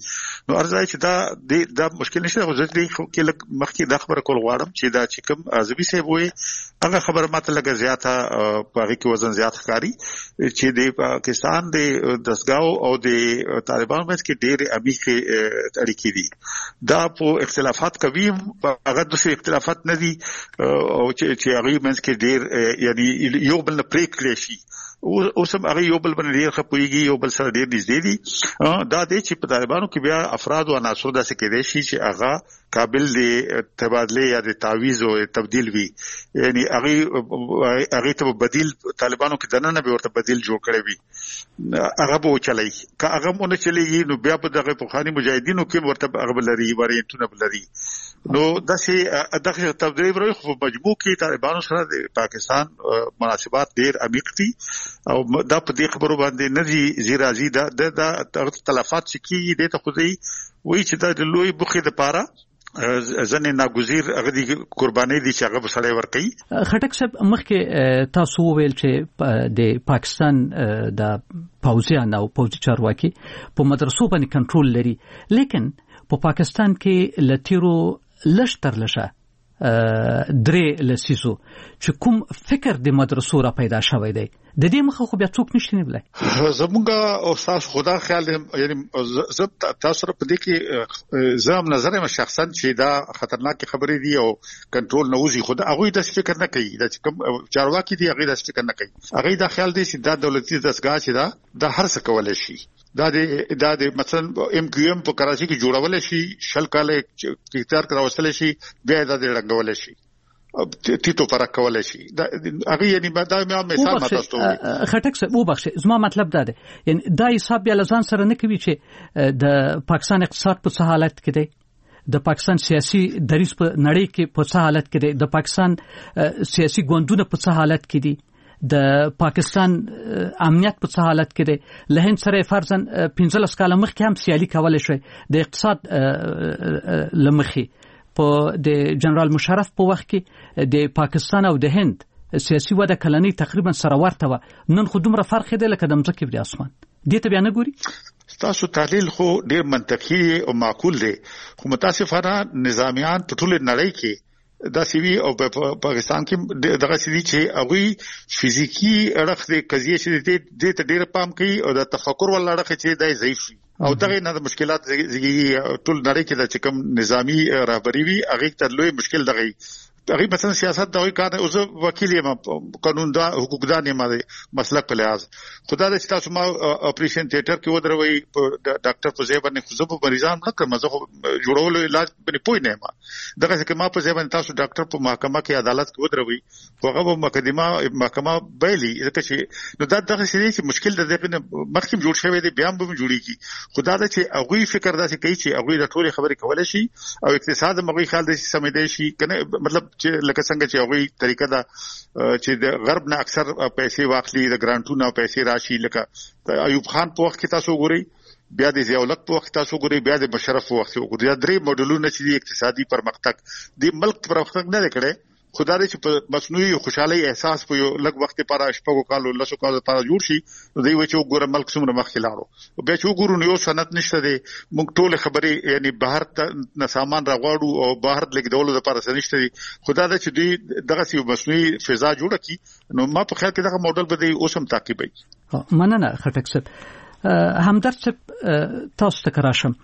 نو ارزای چې دا د مشکل نشته خو ځکه کې لک مخکې د خبره کول غواړم چې دا چې کوم ازبي سه وي هغه خبره ماته لګه زیاته په هغه کې وزن زیات ښکاری چې د پاکستان د دسګاو او د طالبانو مس کې ډېر عمیقې اړیکې دي دا په اختلافات کوي هغه د اختلافات نه دي او چې هغه مس کې ډېر یعنی یو بل نه پریک کړی شي او سم هغه یو بل باندې ډېر خپويږي یو بل سره ډېر نږدې دي دا د چې په طالبانو کې بیا افراد او عناصر داسې کېدای شي چې هغه قابل دي تبادله یا د تعویض او تبديل وي یعنی هغه هغه ته بدیل طالبانو کې دنه نه به ورته بدیل جوړ کړی وي هغه به چلای که هغه مونږ چلیږي نو بیا په دغه پخوانی مجاهدینو کې ورته هغه بلري وریټونه بلري نو داسې دغه تبدیل ورو خو مجموع کې طالبانو سره د پاکستان مناسبات ډېر عمیق دي او دا په دې خبرو باندې نه دي زیرازي دا د تلفات چې کیږي د ته خدای وایي چې دا د لوی بخې د پاره ځنه ناګزیر هغه دي قرباني دي چې هغه بسړی ور کوي خټک صاحب مخکې تاسو ویل چې د پاکستان د پوځیان او پوځي چارواکي په مدرسو باندې کنټرول لري لیکن په پاکستان کې لتیرو لشتر لشه درې لسیزو چې کوم فکر د مدرسو را پیدا شوی دی د دې مخه خو بیا څوک نشته نه بلای زمونږه او تاسو خدا خیال یعنی زب تاسو په دې کې زم نظر ما شخصا چې دا خطرناک خبرې دي او کنټرول نوځي خدا هغه د فکر نه کوي دا چې کوم چارواکي دي هغه د فکر نه کوي هغه دا خیال دی چې دا دولتي دستګاه چې دا د هر څه کولای شي دا د دا د مثلا ام کیو ام په کراچي کې جوړول شي شل کاله اختیار کراوستل شي بیا دا د رنګول شي تیتو فرق کولای شي دا هغه یعنی دا مې مثال ماته ستوري خټک څه وبخښه زما مطلب دا دی یعنی دا حساب بیا لزان سره نه کوي چې د پاکستان اقتصاد په څه حالت کې دی د پاکستان سیاسي دریځ په نړۍ کې په څه حالت کې دی د پاکستان سیاسي ګوندونه په څه حالت کې دي د پاکستان امنیت په څه حالت کې دی له هند سره فرضاً پنځلس کاله مخکې هم سیالي کولای شي د اقتصاد لمخي په د جنرال مشرف په وخت کې د پاکستان او د هند سیاسي وده کلنی تقریبا سره ورته و نن خو دومره فرق دی لکه د مځکې پر اسمان دې ته بیا نه ګوري تاسو تحلیل خو ډیر منطقي او معقول دی خو متاسفانه نظامیان په ټول نړۍ کې دا سیوی او په پاکستان کې دغه سړي چې هغه فزیکی اړخ د قضیه چې د ته ډیر پام کوي او د تفکر ول اړخ چې د ضعیف وي او دغه نه د مشکلات زیږي ټول نړۍ کې د کوم نظامی رهبری وي هغه ته لوی مشکل دغه هغه مثلا سیاست دغه کار اوس وکیل یم قانون دا حقوقدان یم مسلک په لحاظ خدای دې تاسو ما اپریشن تھیټر کې ودروي ډاکټر فوزي باندې خو په مریضان نه کوم زه جوړول علاج باندې پوي نه ما دغه چې ما په ځای تاسو ډاکټر په محکمه کې عدالت کې ودروي هغه مقدمه محکمه بیلی ځکه چې نو دا دغه چې مشکل د دې مخکې جوړ شوی دی بیا هم جوړیږي خدای دې چې هغه فکر داسې کوي چې هغه د ټولې خبرې کولای شي او اقتصاد مغوي خیال دې سمېدای شي کنه مطلب چې لکه څنګه چې هغه طریقه دا چې د غرب نه اکثر پیسې واخلي د ګرانټونو پیسې راشي لکه ایوب خان په وخت کې تاسو ګورئ بیا د ضیاءالحق په وخت تاسو ګورئ بیا د مشرف په وخت ګورئ دا درې موډلونه چې اقتصادي پرمختګ د ملک پرمختګ نه کړي خدای دې چې په مصنوعي خوشحالي احساس په یو لږ وخت لپاره شپږو کالو لسو کالو لپاره جوړ شي دوی و چې وګوره ملک څومره مخکې لاړو بیا چې وګورو نو یو صنعت نشته دی موږ ټول خبرې یعنی بهر ته سامان راغواړو او بهر لګیدولو لپاره څه نشته دی خدای دې چې دوی دغه سی مصنوعي فضا جوړه کړي نو ما په خیال کې دغه موډل به دی اوس هم تعقیبوي مننه خټک صاحب همدرد صاحب تاسو ته کراشم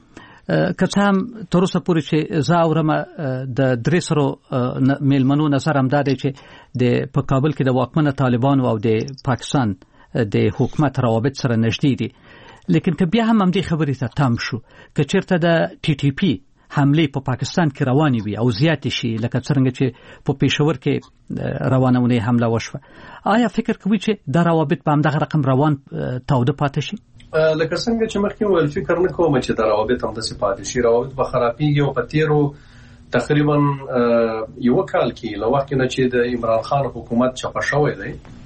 کته هم تر اوسه پورې چې زاورم د درې سره میلمنو نظر هم دادی چې د په کابل کې د واکمنه طالبانو او د پاکستان د حکومت روابط سره نږدې دي لیکن که بیا هم هم دې خبرې ته تام شو که چیرته د ټي ټي پی حمله په پاکستان کې رواني وي او زیات شي لکه څنګه چې په پېښور کې روانونه حمله وشوه آیا فکر کوي چې دا روابط په همدغه رقم روان تاوده پاتې شي لکه څنګه چې مخکې ول فکر نه کوم چې دا روابط هم د صفات شي روابط به خرابېږي او په تیرو تقریبا یو کال کې لو وخت نه چې د عمران خان حکومت چپه شوې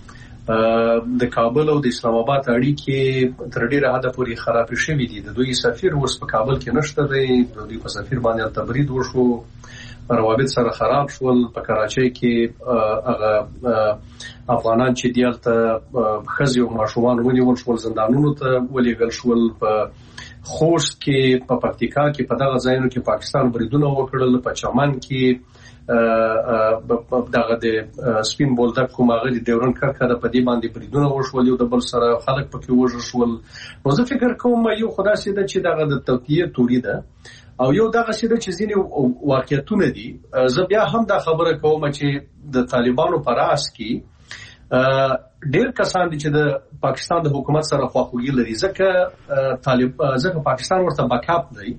دی د کابل او د اسلام آباد اړیکې تر ډیره حد پورې خراب شوې دي د دوی سفیر اوس په کابل کې نشته دی د دوی په سفیر باندې تبرید وشو روابط سره خراب شول په کراچۍ کې هغه افغانان چې دیالته خزي او ماشومان ونیول شول زندانونو ته ولېږل شول په خوست کې په پکتیکا کې په دغه ځایونو کې پاکستان بریدونه وکړل، په چمن کې دغه د سپین بولدک کوم هغه د ډیورن کرکه د پدی باندې بریدونه وشول، یو د بل سره خلک پکې وژل شول. نو زه فکر کوم یو خدای سي د چې دغه د توطیه توري ده او یو دغه سي د چې ځینې واقعیتونه دي. زه بیا هم دا خبره کوم چې د طالبانو پر اس کې ډېر کسان دي چې د پاکستان د حکومت سره خواخوږي لري، ځکه طالب ځکه پاکستان ورته بکاپ دی،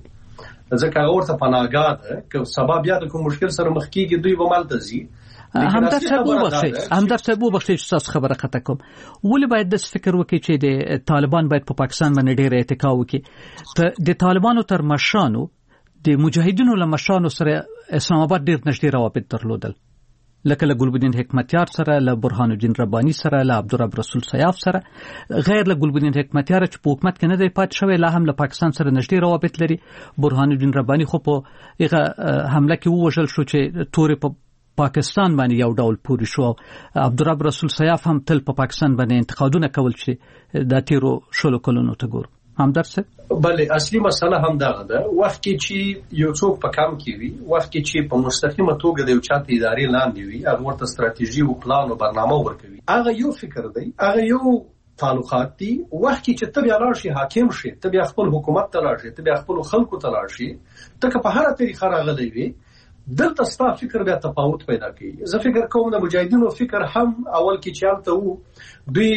ځکه هغه ورته پناهګاه ده، که سبب بیا د کوم مشکل سره مخ کیږي دوی به مالته ځي. همدا څه وبخښي همدا څه وبخښي چې تاسو خبره خطا کوم. ولې باید د فکر وکړي چې د طالبان باید په پاکستان باندې ډېر اتکا وکړي؟ د طالبانو تر مشانو د مجاهدینو له مشانو سره اسلام آباد ډېر نږدې روابط درلودل، لکه له ګلبدین حکمتیار سره، له برهان الدین ربانی سره، له عبدالرب رسول سیاف سره. غیر له ګلبدین حکمتیار چې په حکومت کې نه دی پات شوی، لا هم له پاکستان سره نږدې روابط لري. برهان الدین ربانی خو په هغه حمله کې ووژل شو چې تورې په پاکستان باندې یو ډول پوری شو. عبدالرب رسول سیاف هم تل په پاکستان باندې انتقادونه کول چې د تیرو شلو کلونو ته ګورو. هم درسه بله اصلي مسله هم دغه ده، وخت کې چې یو څوک په کام کې وي، وخت کې چې په مستقیمه توګه د یو چاته ادارې لاندې وي، هغه ورته ستراتیژي او پلان او برنامه ورکوي، هغه یو فکر دی، هغه یو تعلقات دي. وخت کې چې ته بیا لاړ شي حاکم شي، ته بیا خپل حکومت ته لاړ شي، ته بیا خپل خلکو ته لاړ شي، ته که په هر طریقه راغلی وي دلته ستا فکر بیا تفاوت پیدا کوي. زه فکر کوم د مجاهدینو فکر هم اول کې چې هلته وو دوی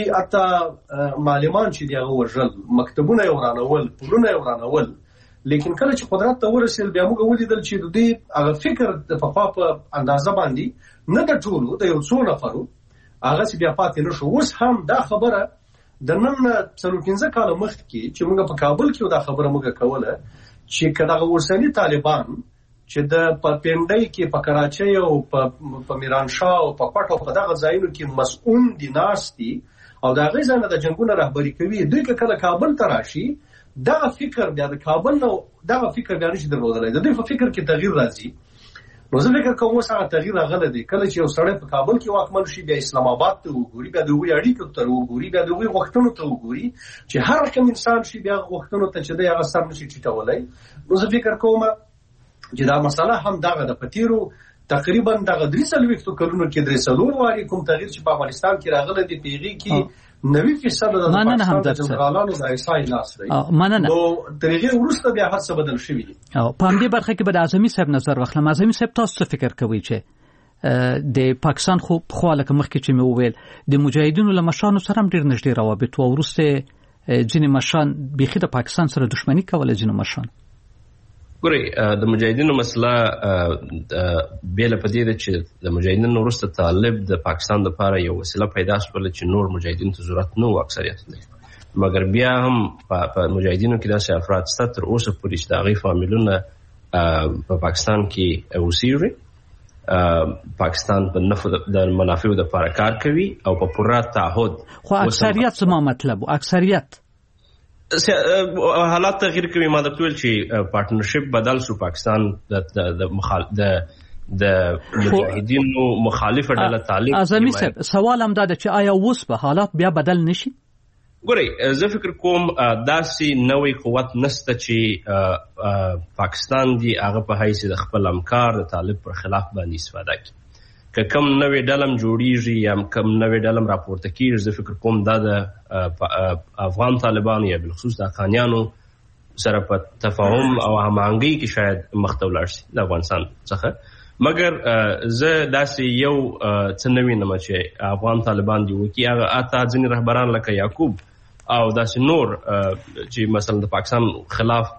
حتی معلمان چې دی هغه وژل، مکتبونه یې ورانول، پلونه یې ورانول، لیکن کله چې قدرت ته ورسېدل بیا موږ ولیدل چې د دوی هغه فکر د پخوا په اندازه باندې نه د ټولو د یو څو نفرو هغسې بیا پاتې نه شو. اوس هم دا خبره د نن څلور پنځه کاله مخکې چې موږ په کابل کې دا خبره موږ کوله چې که دغه اوسني طالبان چې د په پنډۍ کې په کراچۍ او په میرانشاه او په کوټ او په دغه ځایونو کې مسؤل دي ناست دي او د هغې ځای نه د جنګونه رهبري کوي، دوی که کله کابل ته راشي دغه فکر بیا د کابل نه دغه فکر بیا نشي درلودلی، د دوی په فکر کې تغییر راځي. نو زه فکر کوم اوس هغه تغییر راغلی دی. کله چې یو سړی په کابل کې واکمن شي بیا اسلام آباد ته وګوري، بیا د هغوی اړیکو ته وګوري، بیا د هغوی غوښتنو ته وګوري چې هر رقم انسان شي بیا غوښتنو ته چې دی هغه سر نشي ټیټولی. نو زه فکر کوم چې دا مسله هم دغه د پتیرو تقریبا دغه درې څلوېښتو کلونو کې درې څلور وارې کوم تغییر چې په افغانستان کې راغلی دی په هغې کې نوي فیصد د پاکستان د جنرالانو د ایسای لاس دی. نو تر هغې وروسته بیا هر څه بدل شوي دي. په همدې برخه کې به د اعظمي صاحب نظر واخلم. اعظمي صاحب تاسو څه فکر کوئ چې د پاکستان خو پخوا لکه مخکې چې مې وویل د مجاهدینو له مشانو سره هم ډېر نږدې روابط و، وروسته ځینې مشان بیخي د پاکستان سره دښمني کوله، ځینو مشان ګورئ د مجاهدینو مسله بیله په دې ده چې د مجاهدینو وروسته طالب د پاکستان لپاره یو وسیله پیدا شوله چې نور مجاهدینو ته ضرورت نه و اکثریت دی، مګر بیا هم په مجاهدینو کې داسې افراد شته تر اوسه پورې چې د هغې فامیلونه په پاکستان کې اوسېږي، پاکستان په د منافعو دپاره کار کوي او په پوره تعهد. خو اکثریت زما مطلب اکثریت حالات تغییر کوي. ما درته ویل چې پارټنرشپ بدل شو، پاکستان د د د مجاهدینو مخالفه ډله طالب. اعظمي صاحب سوال هم دا ده چې آیا اوس به حالات بیا بدل نشي؟ ګورئ زه فکر کوم داسې نوی قوت نسته چې پاکستان دی هغه په حیث د خپل همکار د طالب پر خلاف باندې استفاده کوي. که کم نوې ډلم جوړیږي یا کم نوې ډلم راپورته کیږي، زه فکر کوم دا د افغان طالبانو یا بالخصوص د افغانیانو سره په تفاهم او هماهنګۍ کې شاید مخته ولاړ شي د افغانستان څخه. مګر زه داسې یو څه نه وینم چې افغان طالبان دي وکړي. هغه اته ځینې رهبران لکه یعقوب او داسې نور چې مثلا د پاکستان خلاف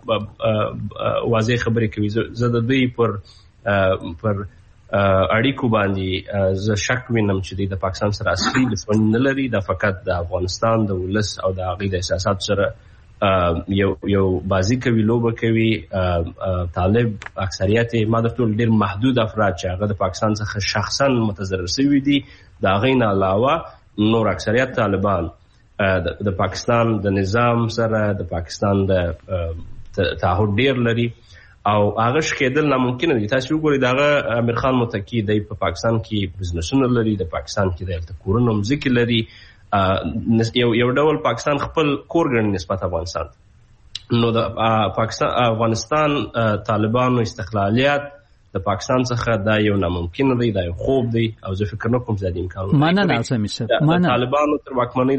واضح خبرې کوي، زه د دوی پر پر اړیکو باندې زه شک وینم چې د پاکستان سره اصلي دښمني نه لري، دا فقط د افغانستان د ولس او د هغې د احساساتو سره یو یو بازی کوي، لوبه کوي. طالب اکثریت ما درته ویل ډېر محدود افراد چې هغه د پاکستان څخه شخصا متضرر شوي دي، د هغې نه علاوه نور اکثریت طالبان د پاکستان د نظام سره د پاکستان د تعهد ډېر لري او هغه شکېدل ناممکنه دي. تاسو وګورئ دغه امیر خان متقي دی په پاکستان کې بزنسونه لري، د پاکستان کې د هلته کورونه مځکې لري، یو یو ډول پاکستان خپل کور ګڼي نسبت افغانستان. نو د پاکستان افغانستان طالبانو استقلالیت د پاکستان څخه دا یو ناممکن دی، دا یو خوب دی او زه فکر نه کوم چې دا امکان مننه اعظمي صاحب. مننه. طالبانو تر واکمنۍ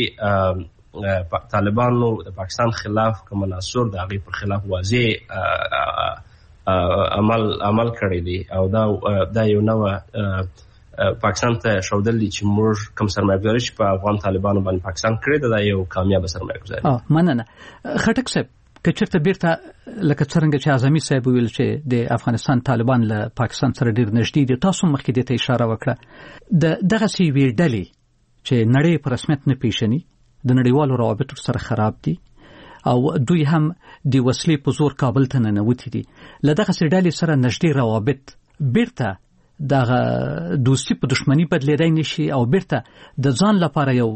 لاندې طالبانو د پاکستان خلاف کوم مناصر د هغې پر خلاف واضح عمل عمل کړی دی او دا دا یو نوې پاکستان ته ښودل دي چې موږ کوم سرمایه‌ګذاري چې په افغان طالبانو باندې پاکستان کړې ده دا یو کامیابه سرمایه‌ګذاري. اه مننه. خټک صاحب که چېرته بیرته لکه څرنګه چې اعظمي صاحب ویل چې د افغانستان طالبان له پاکستان سره ډېر نږدې دي، تاسو مخکې دې ته اشاره وکړه د دغسې یوې ډلې چې نړۍ په رسمیت نه پیژني، د نړیوالو روابطو سره خراب دي او دوی هم د وسلې په زور کابل ته ننوتي دي، له دغسې ډلې سره نږدې روابط بیرته دغه دوستي په دښمني بدلېدای نشي او بیرته د ځان لپاره یو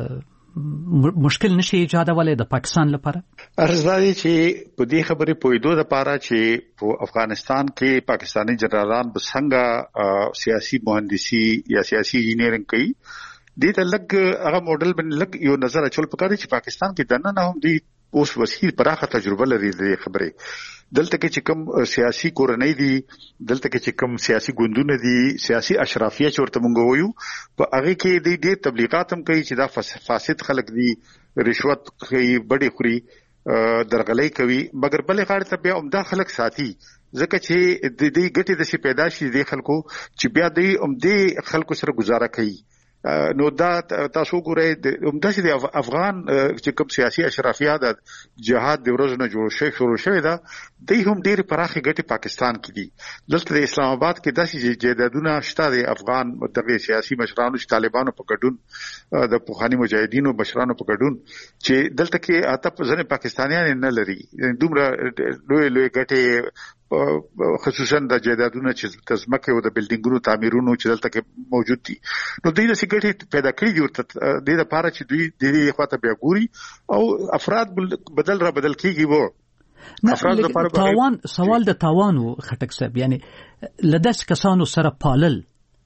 مشکل نشي ایجادولی د پاکستان لپاره؟ ارزدادي چې په دې خبرې پوهېدو لپاره چې په افغانستان کې پاکستاني جنرالان به څنګه سیاسي مهندسي یا سیاسي انجینیرنګ کوي، دې ته لږ هغه موډل باندې لږ یو نظر اچول پکار دی چې پاکستان کې دننه هم دی اوس وسیل پراخه تجربه لري د خبرې. دلته کې چې کوم سیاسي کورنۍ دي، دلته کې چې کوم سیاسي ګوندونه دي، سیاسي اشرافیه چې ورته مونږ وایو، په هغه کې د ډېر تبلیغات هم کوي چې دا فاسد خلک دي، رشوت کوي، بډې خوري، درغلۍ کوي، مګر بلې غاړې ته بیا عمده خلک ساتي ځکه چې د دې ګټې داسې پیدا شي د خلکو چې بیا دوی عمدې خلکو سره گزاره کوي. نو دا تاسو ګورئ همداسې د افغان چې کوم سیاسي اشرافیه د جهاد د ورځو نه جوړ شوی شروع شوی ده، دوی هم ډېرې پراخې ګټې پاکستان کې دي. دلته د اسلام آباد کې داسې جایدادونه شته د افغان دغه سیاسي مشرانو چې طالبانو په ګډون د پخواني مجاهدینو مشرانو په ګډون چې دلته کې اته ځنې پاکستانیان نه لري، دومره لوی لوی ګټې خصوصا د جایدادونو چې تزمکه او د بلډینګونو تعمیرونو چې دلته کې موجود دي، نو دوی د سیګریټ پیدا کړی دي ورته د دې لپاره چې دوی د دې خواته بیا ګوري او افراد بدل را بدل کیږي. وو افراد لپاره تاوان سوال د تاوانو خټک صاحب، یعنی لداس کسانو سره پالل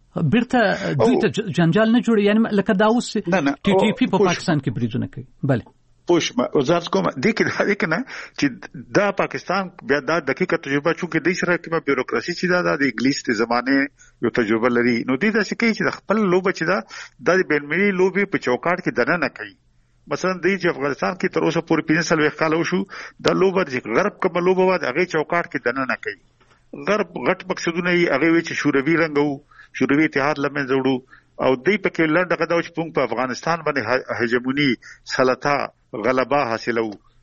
بیرته دوی ته جنجال نه جوړي، یعنی لکه دا اوس ټي ټي پی په پاکستان کې بریدونه کوي. بله پوش ما وزارت کوم د کې د کې نه چې دا پاکستان بیا دا دقیقه تجربه چې د سره کومه بیوروکراسي چې دا د انګلیس د زمانه یو تجربه لري، نو دې دا چې چې خپل لوبه چې دا د بین‌المللي لوبي په چوکاټ کې دنه نه کوي. مثلا د افغانستان کې تر اوسه پورې پنځه سال وخت وشو د لوبه چې غرب کومه لوبه و د هغه چوکاټ کې دنه نه کوي. غرب غټ مقصدونه یې هغه وی چې شوروي رنګو شوروي اتحاد لمن زوړو او دې په کې لړ دغه د چې په افغانستان باندې هجمونی سلطه غلبه حاصلو،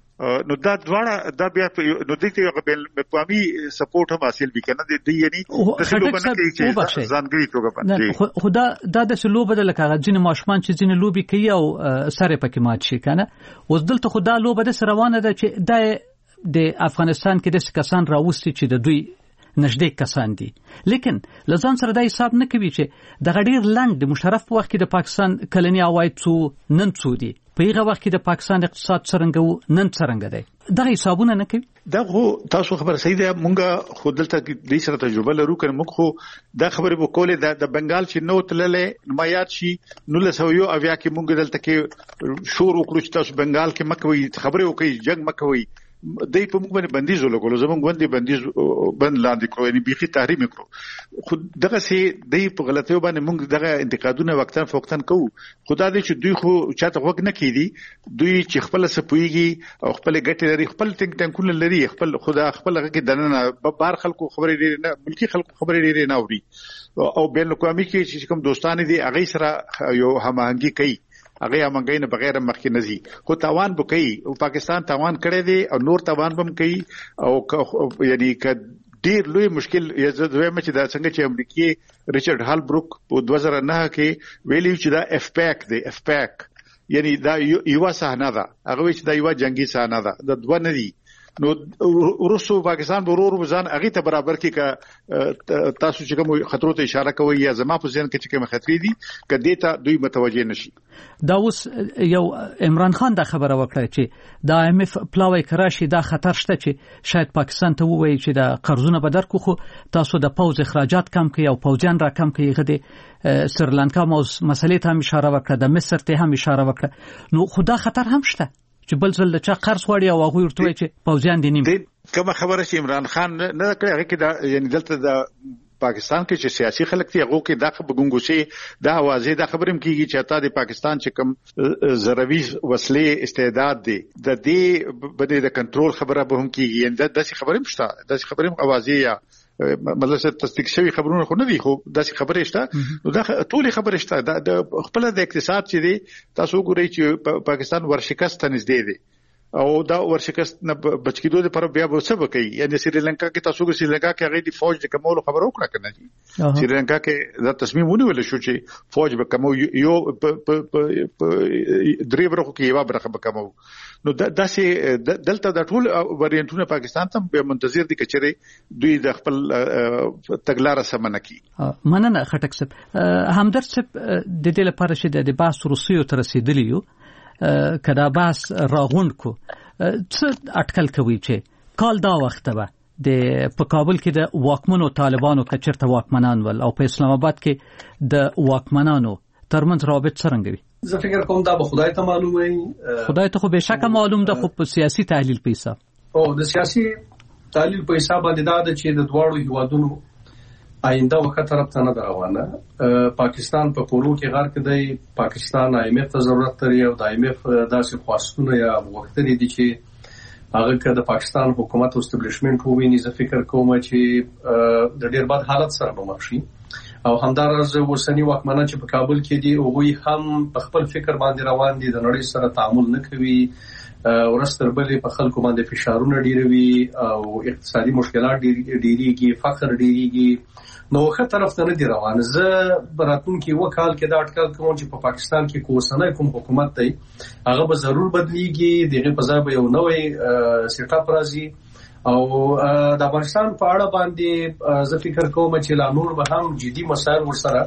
نو دا دواړه دا بیا نو دې ته په قومي سپورټ هم حاصل وکنه دي، یعنی د څه لوبه نه کوي چې ځانګړي توګه باندې خدا دا د څه لوبه د لکه ځین ماشومان چې ځین لوبي کوي او سره پکې مات شي کنه. اوس دلته خدا لوبه د روانه ده چې د د افغانستان کې د کسان راوستي چې د دوی نږدې کسان دي، لیکن لزان سره دا حساب نه کوي چې د غډیر لند مشرف په وخت کې د پاکستان کلنی عواید څو نن څو دي، په هغه وخت کې د پاکستان اقتصاد څرنګه وو نن څرنګه دی، دا حسابونه نه کوي. دا خو تاسو خبر صحیح ده، مونږه خو دلته د سره تجربه لرو کنه، موږ خو دا خبره وکولې د بنگال چې نو تللې نمایات شي نو له سویو اویا کې مونږ دلته کې شور وکړو چې تاسو بنگال کې مکوي خبره وکړي جنگ مکوي، دای په موږ باندې بندیز ولګول، زموږ باندې بندیز بند لاندې کړو، یعنی بيخي تحریم کړو. خو دغه سي دای په غلطیو باندې موږ دغه انتقادونه وختن فوقتن کوو، خدا دې چې دوی خو چاته وګ نه کیدي، دوی چې خپل سپويږي او خپل ګټه لري، خپل ټینګ ټینګونه لري، خپل خدا خپل هغه کې دنه بار خلکو خبرې لري نه، ملکی خلکو خبرې لري نه اوري، او بین الاقوامي کې چې کوم دوستان دي هغه سره یو هماهنګي کوي، هغه همغه نه بغیر مخکې نزي، خو تاوان به کوي او پاکستان تاوان کړی دی او نور تاوان بم کوي، او یعنی ک ډیر لوی مشکل یزه دوی مچ دا څنګه چې امریکای ریچارډ هال بروک په دوه زره نه کې ویلی چې دا اف پیک دی، اف پیک یعنی دا یو صحنه ده، هغه چې دا یو جنگي صحنه ده، د دوه نه دي، نو روسو پاکستان ورور وزن هغه ته برابر کې کا تاسو چې کوم خطرو ته اشاره کوي یا زما په ذهن کې چې کوم خطرې دي کدی ته دوی متوجه نشي. دا اوس یو عمران خان دا خبره وکړه چې دا ایم اف پلاوی کراشي دا خطر شته چې شاید پاکستان ته ووایي چې دا قرضونه به درکو، خو تاسو د پوز اخراجات کم کړئ او پوجان را کم کړئ. غدي سریلانکا مو مسلې ته هم اشاره وکړه، د مصر ته هم اشاره وکړه، نو خدا خطر هم شته چې بل ځل چا قرض غواړي او هغه ورته وایي چې پوځیان دي نیم کومه خبره چې عمران خان نه کړی هغه کې دا یعنی دلته د پاکستان کې چې سیاسي خلک دي هغه کې دا بګونګوشي دا اوازې دا خبرم کیږي چې تا د پاکستان چې کوم زروي وسلې استعداد دي د دې بده د کنټرول خبره به هم کیږي یعنی د داسې خبرې مشته داسې خبرې اوازې یا مطلب څه تصدیق شوی خبرونه خو نه دي خو داسې خبرې شته نو دا ټولې خبرې شته د خپل د اقتصاد چې دي تاسو ګورئ چې پاکستان ورشکست نږدې دي او دا ورشکست نه بچ کېدو لپاره بیا به څه وکړي یعنی سریلانکا کې تاسو ګورئ سریلانکا کې هغه د فوج د کمولو خبرو وکړه کنه دي سریلانکا کې دا تصمیم ونیول شو چې فوج به کمو یو درې برخو کې یو برخه به کمو نو داسې دلته د ټول وریانتونه پاکستان ته به منتظر دي چې دوی د خپل تګلارې سمنه کی مننه خټک صاحب همدرد صاحب د دې لپاره چې د باس روسیو تر رسیدلی یو کدا باس راغون کو څه اټکل کوي چې کال دا وخت به د په کابل کې د واکمنو طالبانو کچرته واکمنان ول او په اسلام آباد کې د واکمنانو ترمنځ رابط څنګه وي زه فکر کوم دا به خدای ته معلومه وي خدای ته خو به شک معلوم ده خو په سیاسي تحلیل په حساب او د سیاسي تحلیل په حساب باندې دا د چې د دواړو هیوادونو آینده وخت طرف ته نه روانه پاکستان په پورو کې غار کې دی پاکستان آی ایم ایف ته ضرورت لري او د آی ایم ایف داسې خواستونه یا وختونه دي چې هغه که د پاکستان حکومت او استابلیشمنت وویني زه فکر کوم چې د ډیر بد حالت سره به مخ شي او همدارز اوسنی واکمنان چې په کابل کې دي هغه هم په خپل فکر باندې روان دي د نړۍ سره تعامل نه کوي ورستر بلې په خلکو باندې فشارونه ډیروي او اقتصادي مشکلات ډیریږي فقر ډیریږي نو خه طرف ته نه دی روان زه براتون کې وکال کې دا اټکل کوم چې په پاکستان کې کوسنه کوم حکومت دی هغه به ضرور بدلیږي دغه په ځای به یو نوې سیټ اپ راځي او د افغانستان په اړه باندې زه فکر کوم چې لا نور به هم جدي مسایل ورسره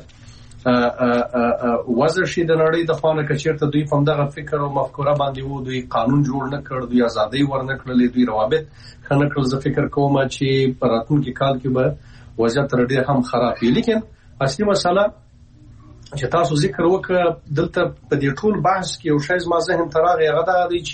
وزر شي د نړۍ د خوانه کچیرته دوی په دغه فکر او مفکوره باندې وو دوی قانون جوړ نه کړ دوی ازادي ورنه کړلې دوی روابط خنه کړل زه فکر کوم چې په راتلونکي کال کې به وضعیت تر ډېر هم خراب وي لیکن اصلي مسله چې تاسو ذکر وکړه دلته په دې ټول بحث کې یو شی زما ذهن ته راغی هغه دا دی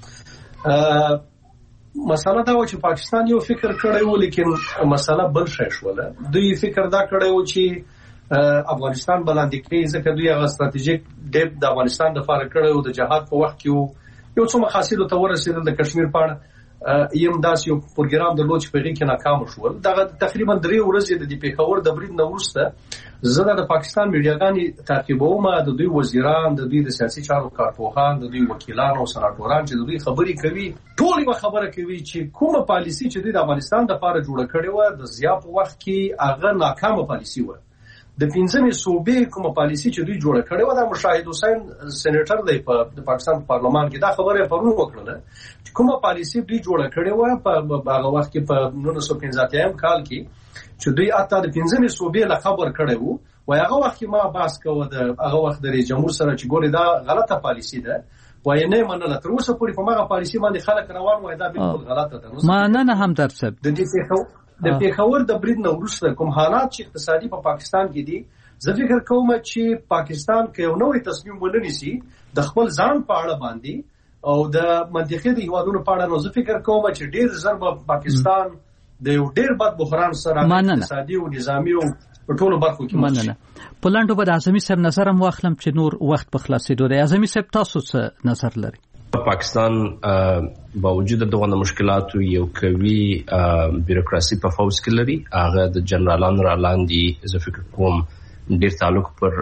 چې مسله دا و چې پاکستان یو فکر کړی و لیکن مسله بل شی شوله دوی فکر دا کړی و چې افغانستان بلاندې کوي ځکه دوی هغه ستراتیژیک ډیپ د افغانستان د فار کړی او د جهاد په وخت کې یو څو مقاصد ته ورسېدل د کشمیر په اړه یم داس یو پروګرام د لوچ په کې ناکام شول دا تقریبا درې ورځې د پیښور د برید نو ورسته زه د پاکستان میډیاګانی تعقیبوم د دوی وزیران د دوی د سیاسي چارو کارپوهان د دوی وکیلان او سناتوران چې د دوی خبرې کوي ټول یو خبره کوي چې کومه پالیسی چې د افغانستان د فار جوړ کړي و د زیات وخت کې هغه ناکامه پالیسی و د پنځمې صوبې کومه پالیسی چې دوی جوړ کړي و د مشاهد حسین سېنیټر دی په د پاکستان پارلمان کې دا خبره پرون وکړه چې کومه پالیسی دوی جوړ کړي و په هغه وخت کې په نولس سوه پنځه اتیا کال کې چې دوی اته د پنځمې صوبې له خبر کړي وو و هغه وخت کې ما باس کوه د هغه وخت د رئیس جمهور سره چې ګوري دا غلطه پالیسی ده وای نه منله تر اوسه پورې په هغه پالیسی باندې خلک روان وای دا بالکل غلطه ده ما نه نه هم درڅ د دې د پیښور د برید نو وروسته کوم حالات چې اقتصادي په پاکستان کې دي زه فکر کوم چې پاکستان کې یو نوې تصمیم ونیسي د خپل ځان په اړه باندې او د منطقې د هیوادونو په اړه نو زه فکر کوم چې ډیر زر په پاکستان د یو ډیر بد بحران سره اقتصادي او نظامی او ټولو برخو کې مننه پلانډو به د اعظمي صاحب نظر هم واخلم چې نور وخت په خلاصېدو دی اعظمي صاحب تاسو څه نظر لري پاکستان باوجود دغه مشکلاتو یو قوي بیروکراسي په فوز کې لري هغه د جنرالانو را لاندې زه فکر کوم ډیر تعلق پر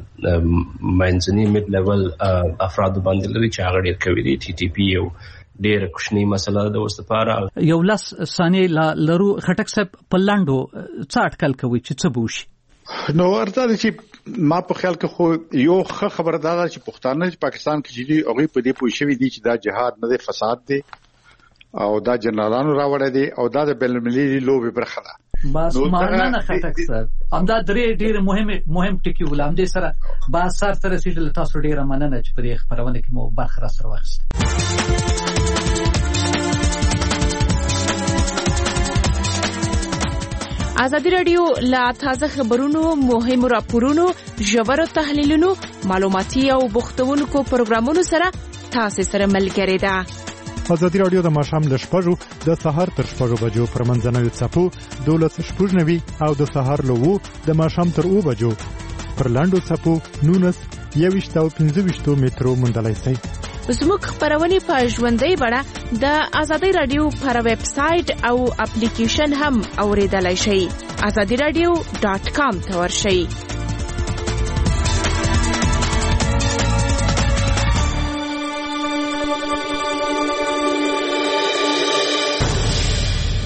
منځني میډ لیول افراد باندې لري چې هغه ډیر قوي دي ټي ټي پی یو ډیر کوشنی مسله د وسپاره یو لاس ثانیه لرو خټک صاحب پلاندو څه اټکل کوي چې څه بوشي نو ورته چې ما په خیال کې خو یو خبره ده چې پښتانه چې پاکستان کې چې هغه په دې پوه شوی دي چې دا جهاد نه دی فساد دی او دا جنرالانو راوړی دي او دا د بین المللي لوبي برخه ده بس مانه خټک صاحب همدا درې ډیر مهم مهم ټکی ولهم دي سره با سر تر رسیدل تاسو ډیره مننه چې په دې خبرونه کې مو برخه را سره واخیست ازادي رادیو لا تازه خبرونو مهم راپورونو ژور تحلیلونو معلوماتي او بوختونکو پروګرامونو سره تاسو سره ملګری ده. ازادي رادیو د ماښام له شپږو د سهار تر شپږو بجو پر منځنوي څپو دولس شپږ نوي او د سهار له وو د ماښام تر اوه بجو پر لاندو څپو نونس یویشت او پنځه ویشت مترو موندلای شئ. زموږ خبرونه په ژوندۍ بڼه د ازادي رادیو پر ویب سټ او اپلیکیشن هم اوریدلای شئ. azadi radio dot com ته ورشئ.